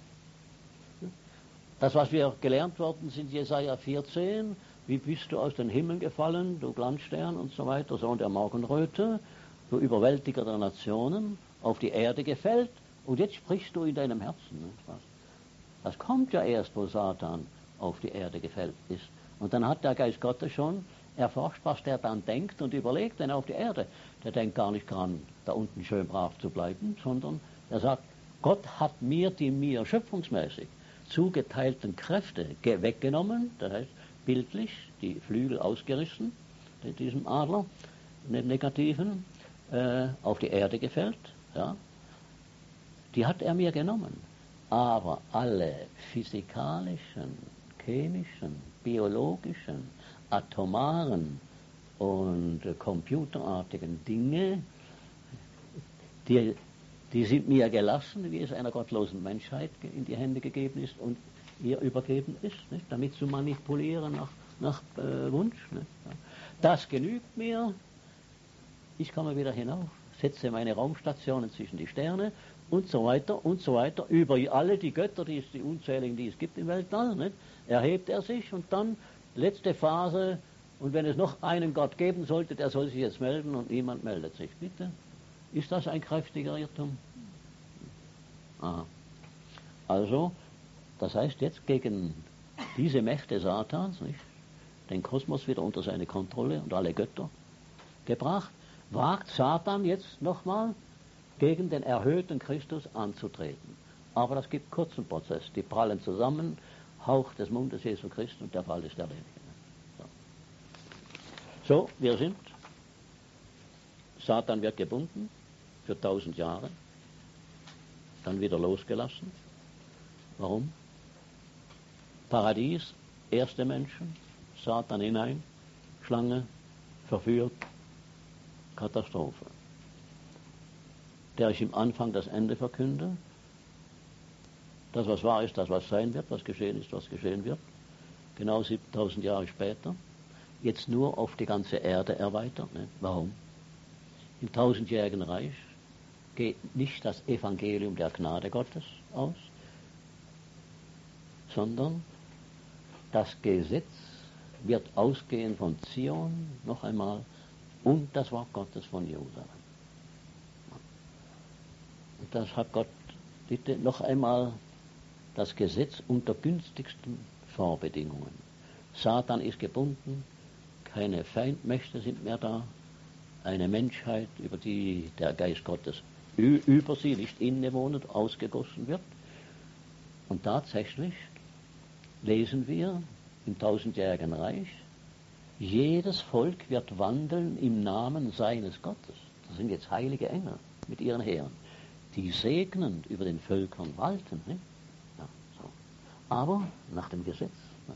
S1: Das, was wir gelernt worden sind, Jesaja vierzehn, wie bist du aus den Himmeln gefallen, du Glanzstern und so weiter, Sohn der Morgenröte, du Überwältiger der Nationen, auf die Erde gefällt, und jetzt sprichst du in deinem Herzen. Das kommt ja erst, wo Satan auf die Erde gefällt ist. Und dann hat der Geist Gottes schon erforscht, was der dann denkt und überlegt, denn auf die Erde, der denkt gar nicht dran, da unten schön brav zu bleiben, sondern er sagt, Gott hat mir die mir schöpfungsmäßig zugeteilten Kräfte weggenommen, das heißt bildlich die Flügel ausgerissen, diesem Adler, dem Negativen, äh, auf die Erde gefällt, ja, die hat er mir genommen. Aber alle physikalischen, chemischen, biologischen, atomaren und äh, computerartigen Dinge, die Die sind mir gelassen, wie es einer gottlosen Menschheit in die Hände gegeben ist und ihr übergeben ist, nicht? Damit zu manipulieren nach, nach äh, Wunsch. Nicht? Das genügt mir. Ich komme wieder hinauf, setze meine Raumstationen zwischen die Sterne und so weiter und so weiter. Über alle die Götter, die, es, die unzähligen, die es gibt im Weltall, nicht? Erhebt er sich und dann letzte Phase. Und wenn es noch einen Gott geben sollte, der soll sich jetzt melden und niemand meldet sich. Bitte? Ist das ein kräftiger Irrtum? Aha. Also, das heißt jetzt gegen diese Mächte Satans, nicht, den Kosmos wieder unter seine Kontrolle und alle Götter gebracht, wagt Satan jetzt nochmal gegen den erhöhten Christus anzutreten. Aber das gibt kurzen Prozess. Die prallen zusammen, Hauch des Mundes Jesu Christi und der Fall ist erledigt. So. so, wir sind. Satan wird gebunden für tausend Jahre, dann wieder losgelassen. Warum? Paradies, erste Menschen, Satan hinein, Schlange, verführt, Katastrophe. Der ich im Anfang das Ende verkünde, das was wahr ist, das was sein wird, was geschehen ist, was geschehen wird, genau siebentausend Jahre später, jetzt nur auf die ganze Erde erweitert. Ne? Warum? Im tausendjährigen Reich geht nicht das Evangelium der Gnade Gottes aus, sondern das Gesetz wird ausgehen von Zion, noch einmal, und das Wort Gottes von Jerusalem. Und das hat Gott, bitte noch einmal, das Gesetz unter günstigsten Vorbedingungen. Satan ist gebunden, keine Feindmächte sind mehr da, eine Menschheit, über die der Geist Gottes über sie nicht innewohnend ausgegossen wird. Und tatsächlich lesen wir im tausendjährigen Reich, jedes Volk wird wandeln im Namen seines Gottes. Das sind jetzt heilige Engel mit ihren Heeren, die segnend über den Völkern walten. Ne? Ja, so. Aber nach dem Gesetz. Ne?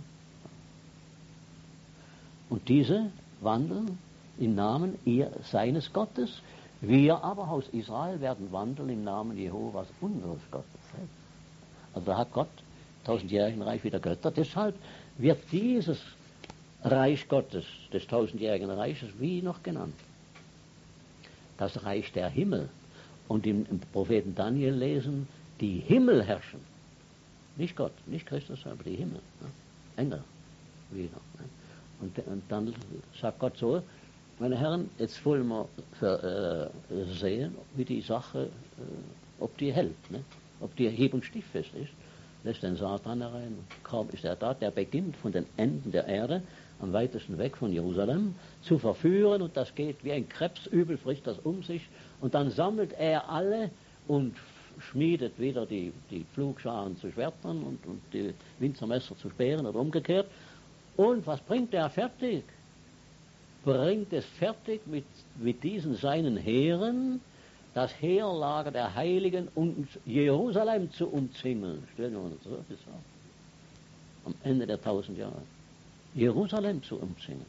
S1: Und diese wandeln im Namen ihr, seines Gottes. Wir aber, Haus Israel, werden wandeln im Namen Jehovas, unseres Gottes. Also da hat Gott, tausendjährigen Reich wieder Götter. Deshalb wird dieses Reich Gottes, des tausendjährigen Reiches, wie noch genannt? Das Reich der Himmel. Und im, im Propheten Daniel lesen, die Himmel herrschen. Nicht Gott, nicht Christus, aber die Himmel. Ne? Engel wieder. Ne? Und, und dann sagt Gott so, meine Herren, jetzt wollen wir für, äh, sehen, wie die Sache, äh, ob die hält, ne? Ob die hieb- und stichfest ist. Lässt den Satan herein. Kaum ist er da, der beginnt von den Enden der Erde, am weitesten weg von Jerusalem, zu verführen, und das geht wie ein Krebs, übel frisst das um sich, und dann sammelt er alle und schmiedet wieder die, die Pflugscharen zu Schwertern und, und die Winzermesser zu Speeren oder umgekehrt. Und was bringt er fertig? Bringt es fertig mit, mit diesen seinen Heeren, das Heerlager der Heiligen und Jerusalem zu umzingeln. Stellen wir uns das vor. Am Ende der tausend Jahre. Jerusalem zu umzingeln.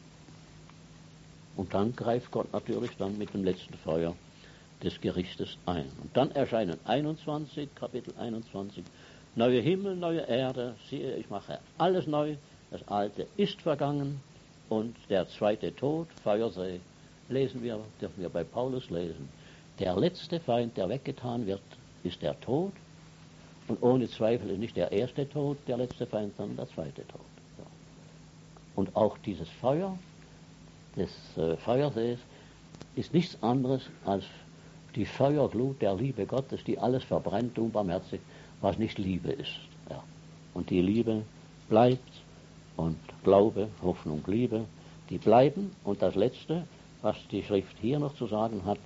S1: Und dann greift Gott natürlich dann mit dem letzten Feuer des Gerichtes ein. Und dann erscheinen einundzwanzig, Kapitel einundzwanzig, neue Himmel, neue Erde, siehe, ich mache alles neu, das Alte ist vergangen, und der zweite Tod, Feuersee, lesen wir, dürfen wir bei Paulus lesen. Der letzte Feind, der weggetan wird, ist der Tod, und ohne Zweifel ist nicht der erste Tod der letzte Feind, sondern der zweite Tod. Ja. Und auch dieses Feuer des äh, Feuersees ist nichts anderes als die Feuerglut der Liebe Gottes, die alles verbrennt, unbarmherzig, was nicht Liebe ist. Ja. Und die Liebe bleibt, und Glaube, Hoffnung, Liebe, die bleiben. Und das Letzte, was die Schrift hier noch zu sagen hat,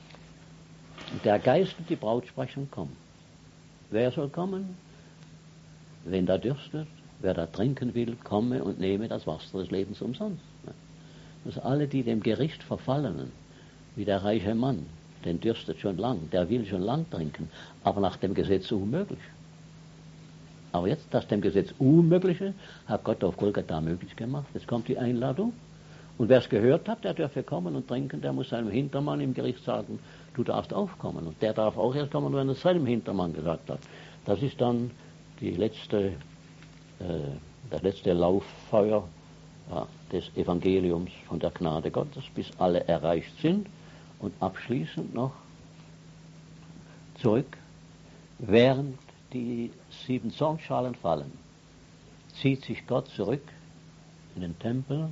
S1: der Geist und die Braut sprechen, komm. Wer soll kommen? Wenn da dürstet, wer da trinken will, komme und nehme das Wasser des Lebens umsonst. Das alle, die dem Gericht verfallenen, wie der reiche Mann, den dürstet schon lang, der will schon lang trinken, aber nach dem Gesetz unmöglich. Aber jetzt, das dem Gesetz Unmögliche, hat Gott auf Golgatha möglich gemacht. Jetzt kommt die Einladung. Und wer es gehört hat, der dürfe kommen und trinken, der muss seinem Hintermann im Gericht sagen, du darfst aufkommen. Und der darf auch erst kommen, wenn er seinem Hintermann gesagt hat. Das ist dann die letzte, äh, das letzte Lauffeuer ja, des Evangeliums von der Gnade Gottes, bis alle erreicht sind. Und abschließend noch zurück, während die sieben Zornschalen fallen, zieht sich Gott zurück in den Tempel.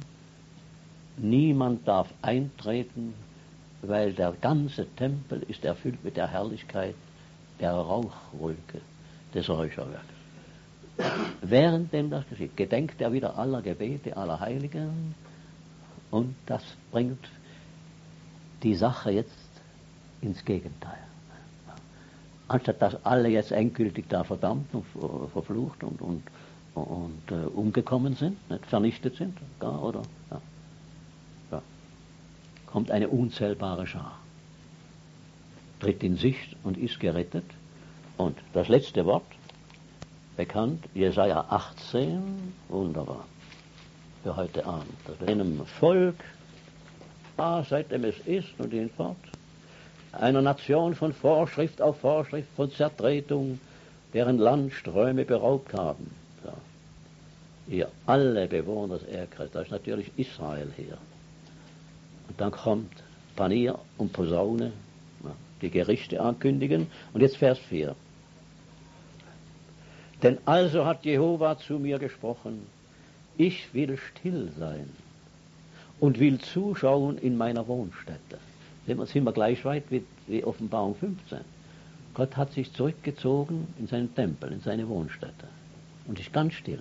S1: Niemand darf eintreten, weil der ganze Tempel ist erfüllt mit der Herrlichkeit der Rauchwolke des Räucherwerkes. Währenddem das geschieht, gedenkt er wieder aller Gebete, aller Heiligen, und das bringt die Sache jetzt ins Gegenteil. Anstatt dass alle jetzt endgültig da verdammt und verflucht und, und, und äh, umgekommen sind, nicht, vernichtet sind, gar, oder? Ja. Ja. Kommt eine unzählbare Schar, tritt in Sicht und ist gerettet. Und das letzte Wort, bekannt, Jesaja achtzehn, wunderbar, für heute Abend. Das einem Volk, ah, seitdem es ist und ihn fort, einer Nation von Vorschrift auf Vorschrift, von Zertretung, deren Landströme beraubt haben. So. Ihr alle Bewohner des Erdkreises, da ist natürlich Israel hier. Und dann kommt Panier und Posaune, ja, die Gerichte ankündigen. Und jetzt Vers vier. Denn also hat Jehova zu mir gesprochen, ich will still sein und will zuschauen in meiner Wohnstätte. Jetzt sind wir gleich weit wie, wie Offenbarung fünfzehn. Gott hat sich zurückgezogen in seinen Tempel, in seine Wohnstätte und ist ganz still.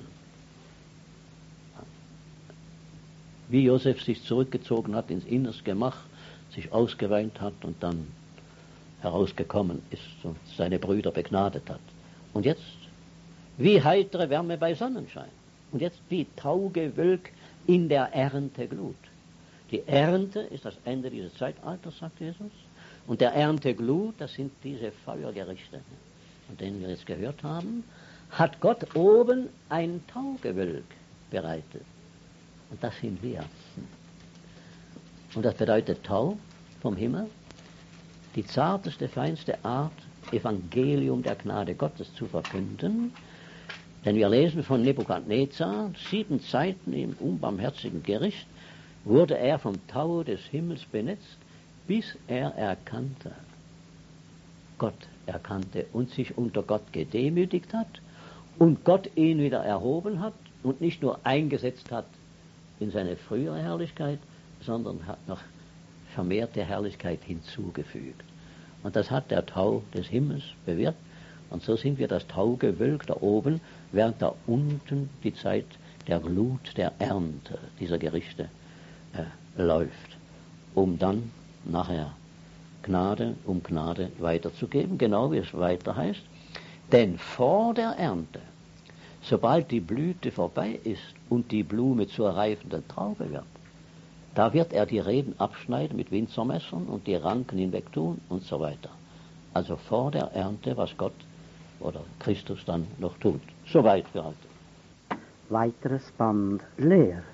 S1: Wie Josef sich zurückgezogen hat ins innerste Gemach, sich ausgeweint hat und dann herausgekommen ist und seine Brüder begnadet hat. Und jetzt wie heitere Wärme bei Sonnenschein. Und jetzt wie Taugewölk in der Ernteglut. Die Ernte ist das Ende dieses Zeitalters, sagt Jesus. Und der Ernteglut, das sind diese Feuergerichte, von denen wir jetzt gehört haben, hat Gott oben ein Taugewölk bereitet. Und das sind wir. Und das bedeutet Tau vom Himmel, die zarteste, feinste Art, Evangelium der Gnade Gottes zu verkünden, Denn wir lesen von Nebukadnezar, sieben Zeiten im unbarmherzigen Gericht wurde er vom Tau des Himmels benetzt, bis er erkannte, Gott erkannte und sich unter Gott gedemütigt hat und Gott ihn wieder erhoben hat und nicht nur eingesetzt hat in seine frühere Herrlichkeit, sondern hat noch vermehrte Herrlichkeit hinzugefügt. Und das hat der Tau des Himmels bewirkt. Und so sind wir das Taugewölk da oben, während da unten die Zeit der Glut, der Ernte dieser Gerichte äh, läuft, um dann nachher Gnade um Gnade weiterzugeben, genau wie es weiter heißt. Denn vor der Ernte, sobald die Blüte vorbei ist und die Blume zur reifenden Traube wird, da wird er die Reben abschneiden mit Winzermessern und die Ranken hinwegtun und so weiter. Also vor der Ernte, was Gott oder Christus dann noch tut. Soweit für heute.
S3: Weiteres Band leer.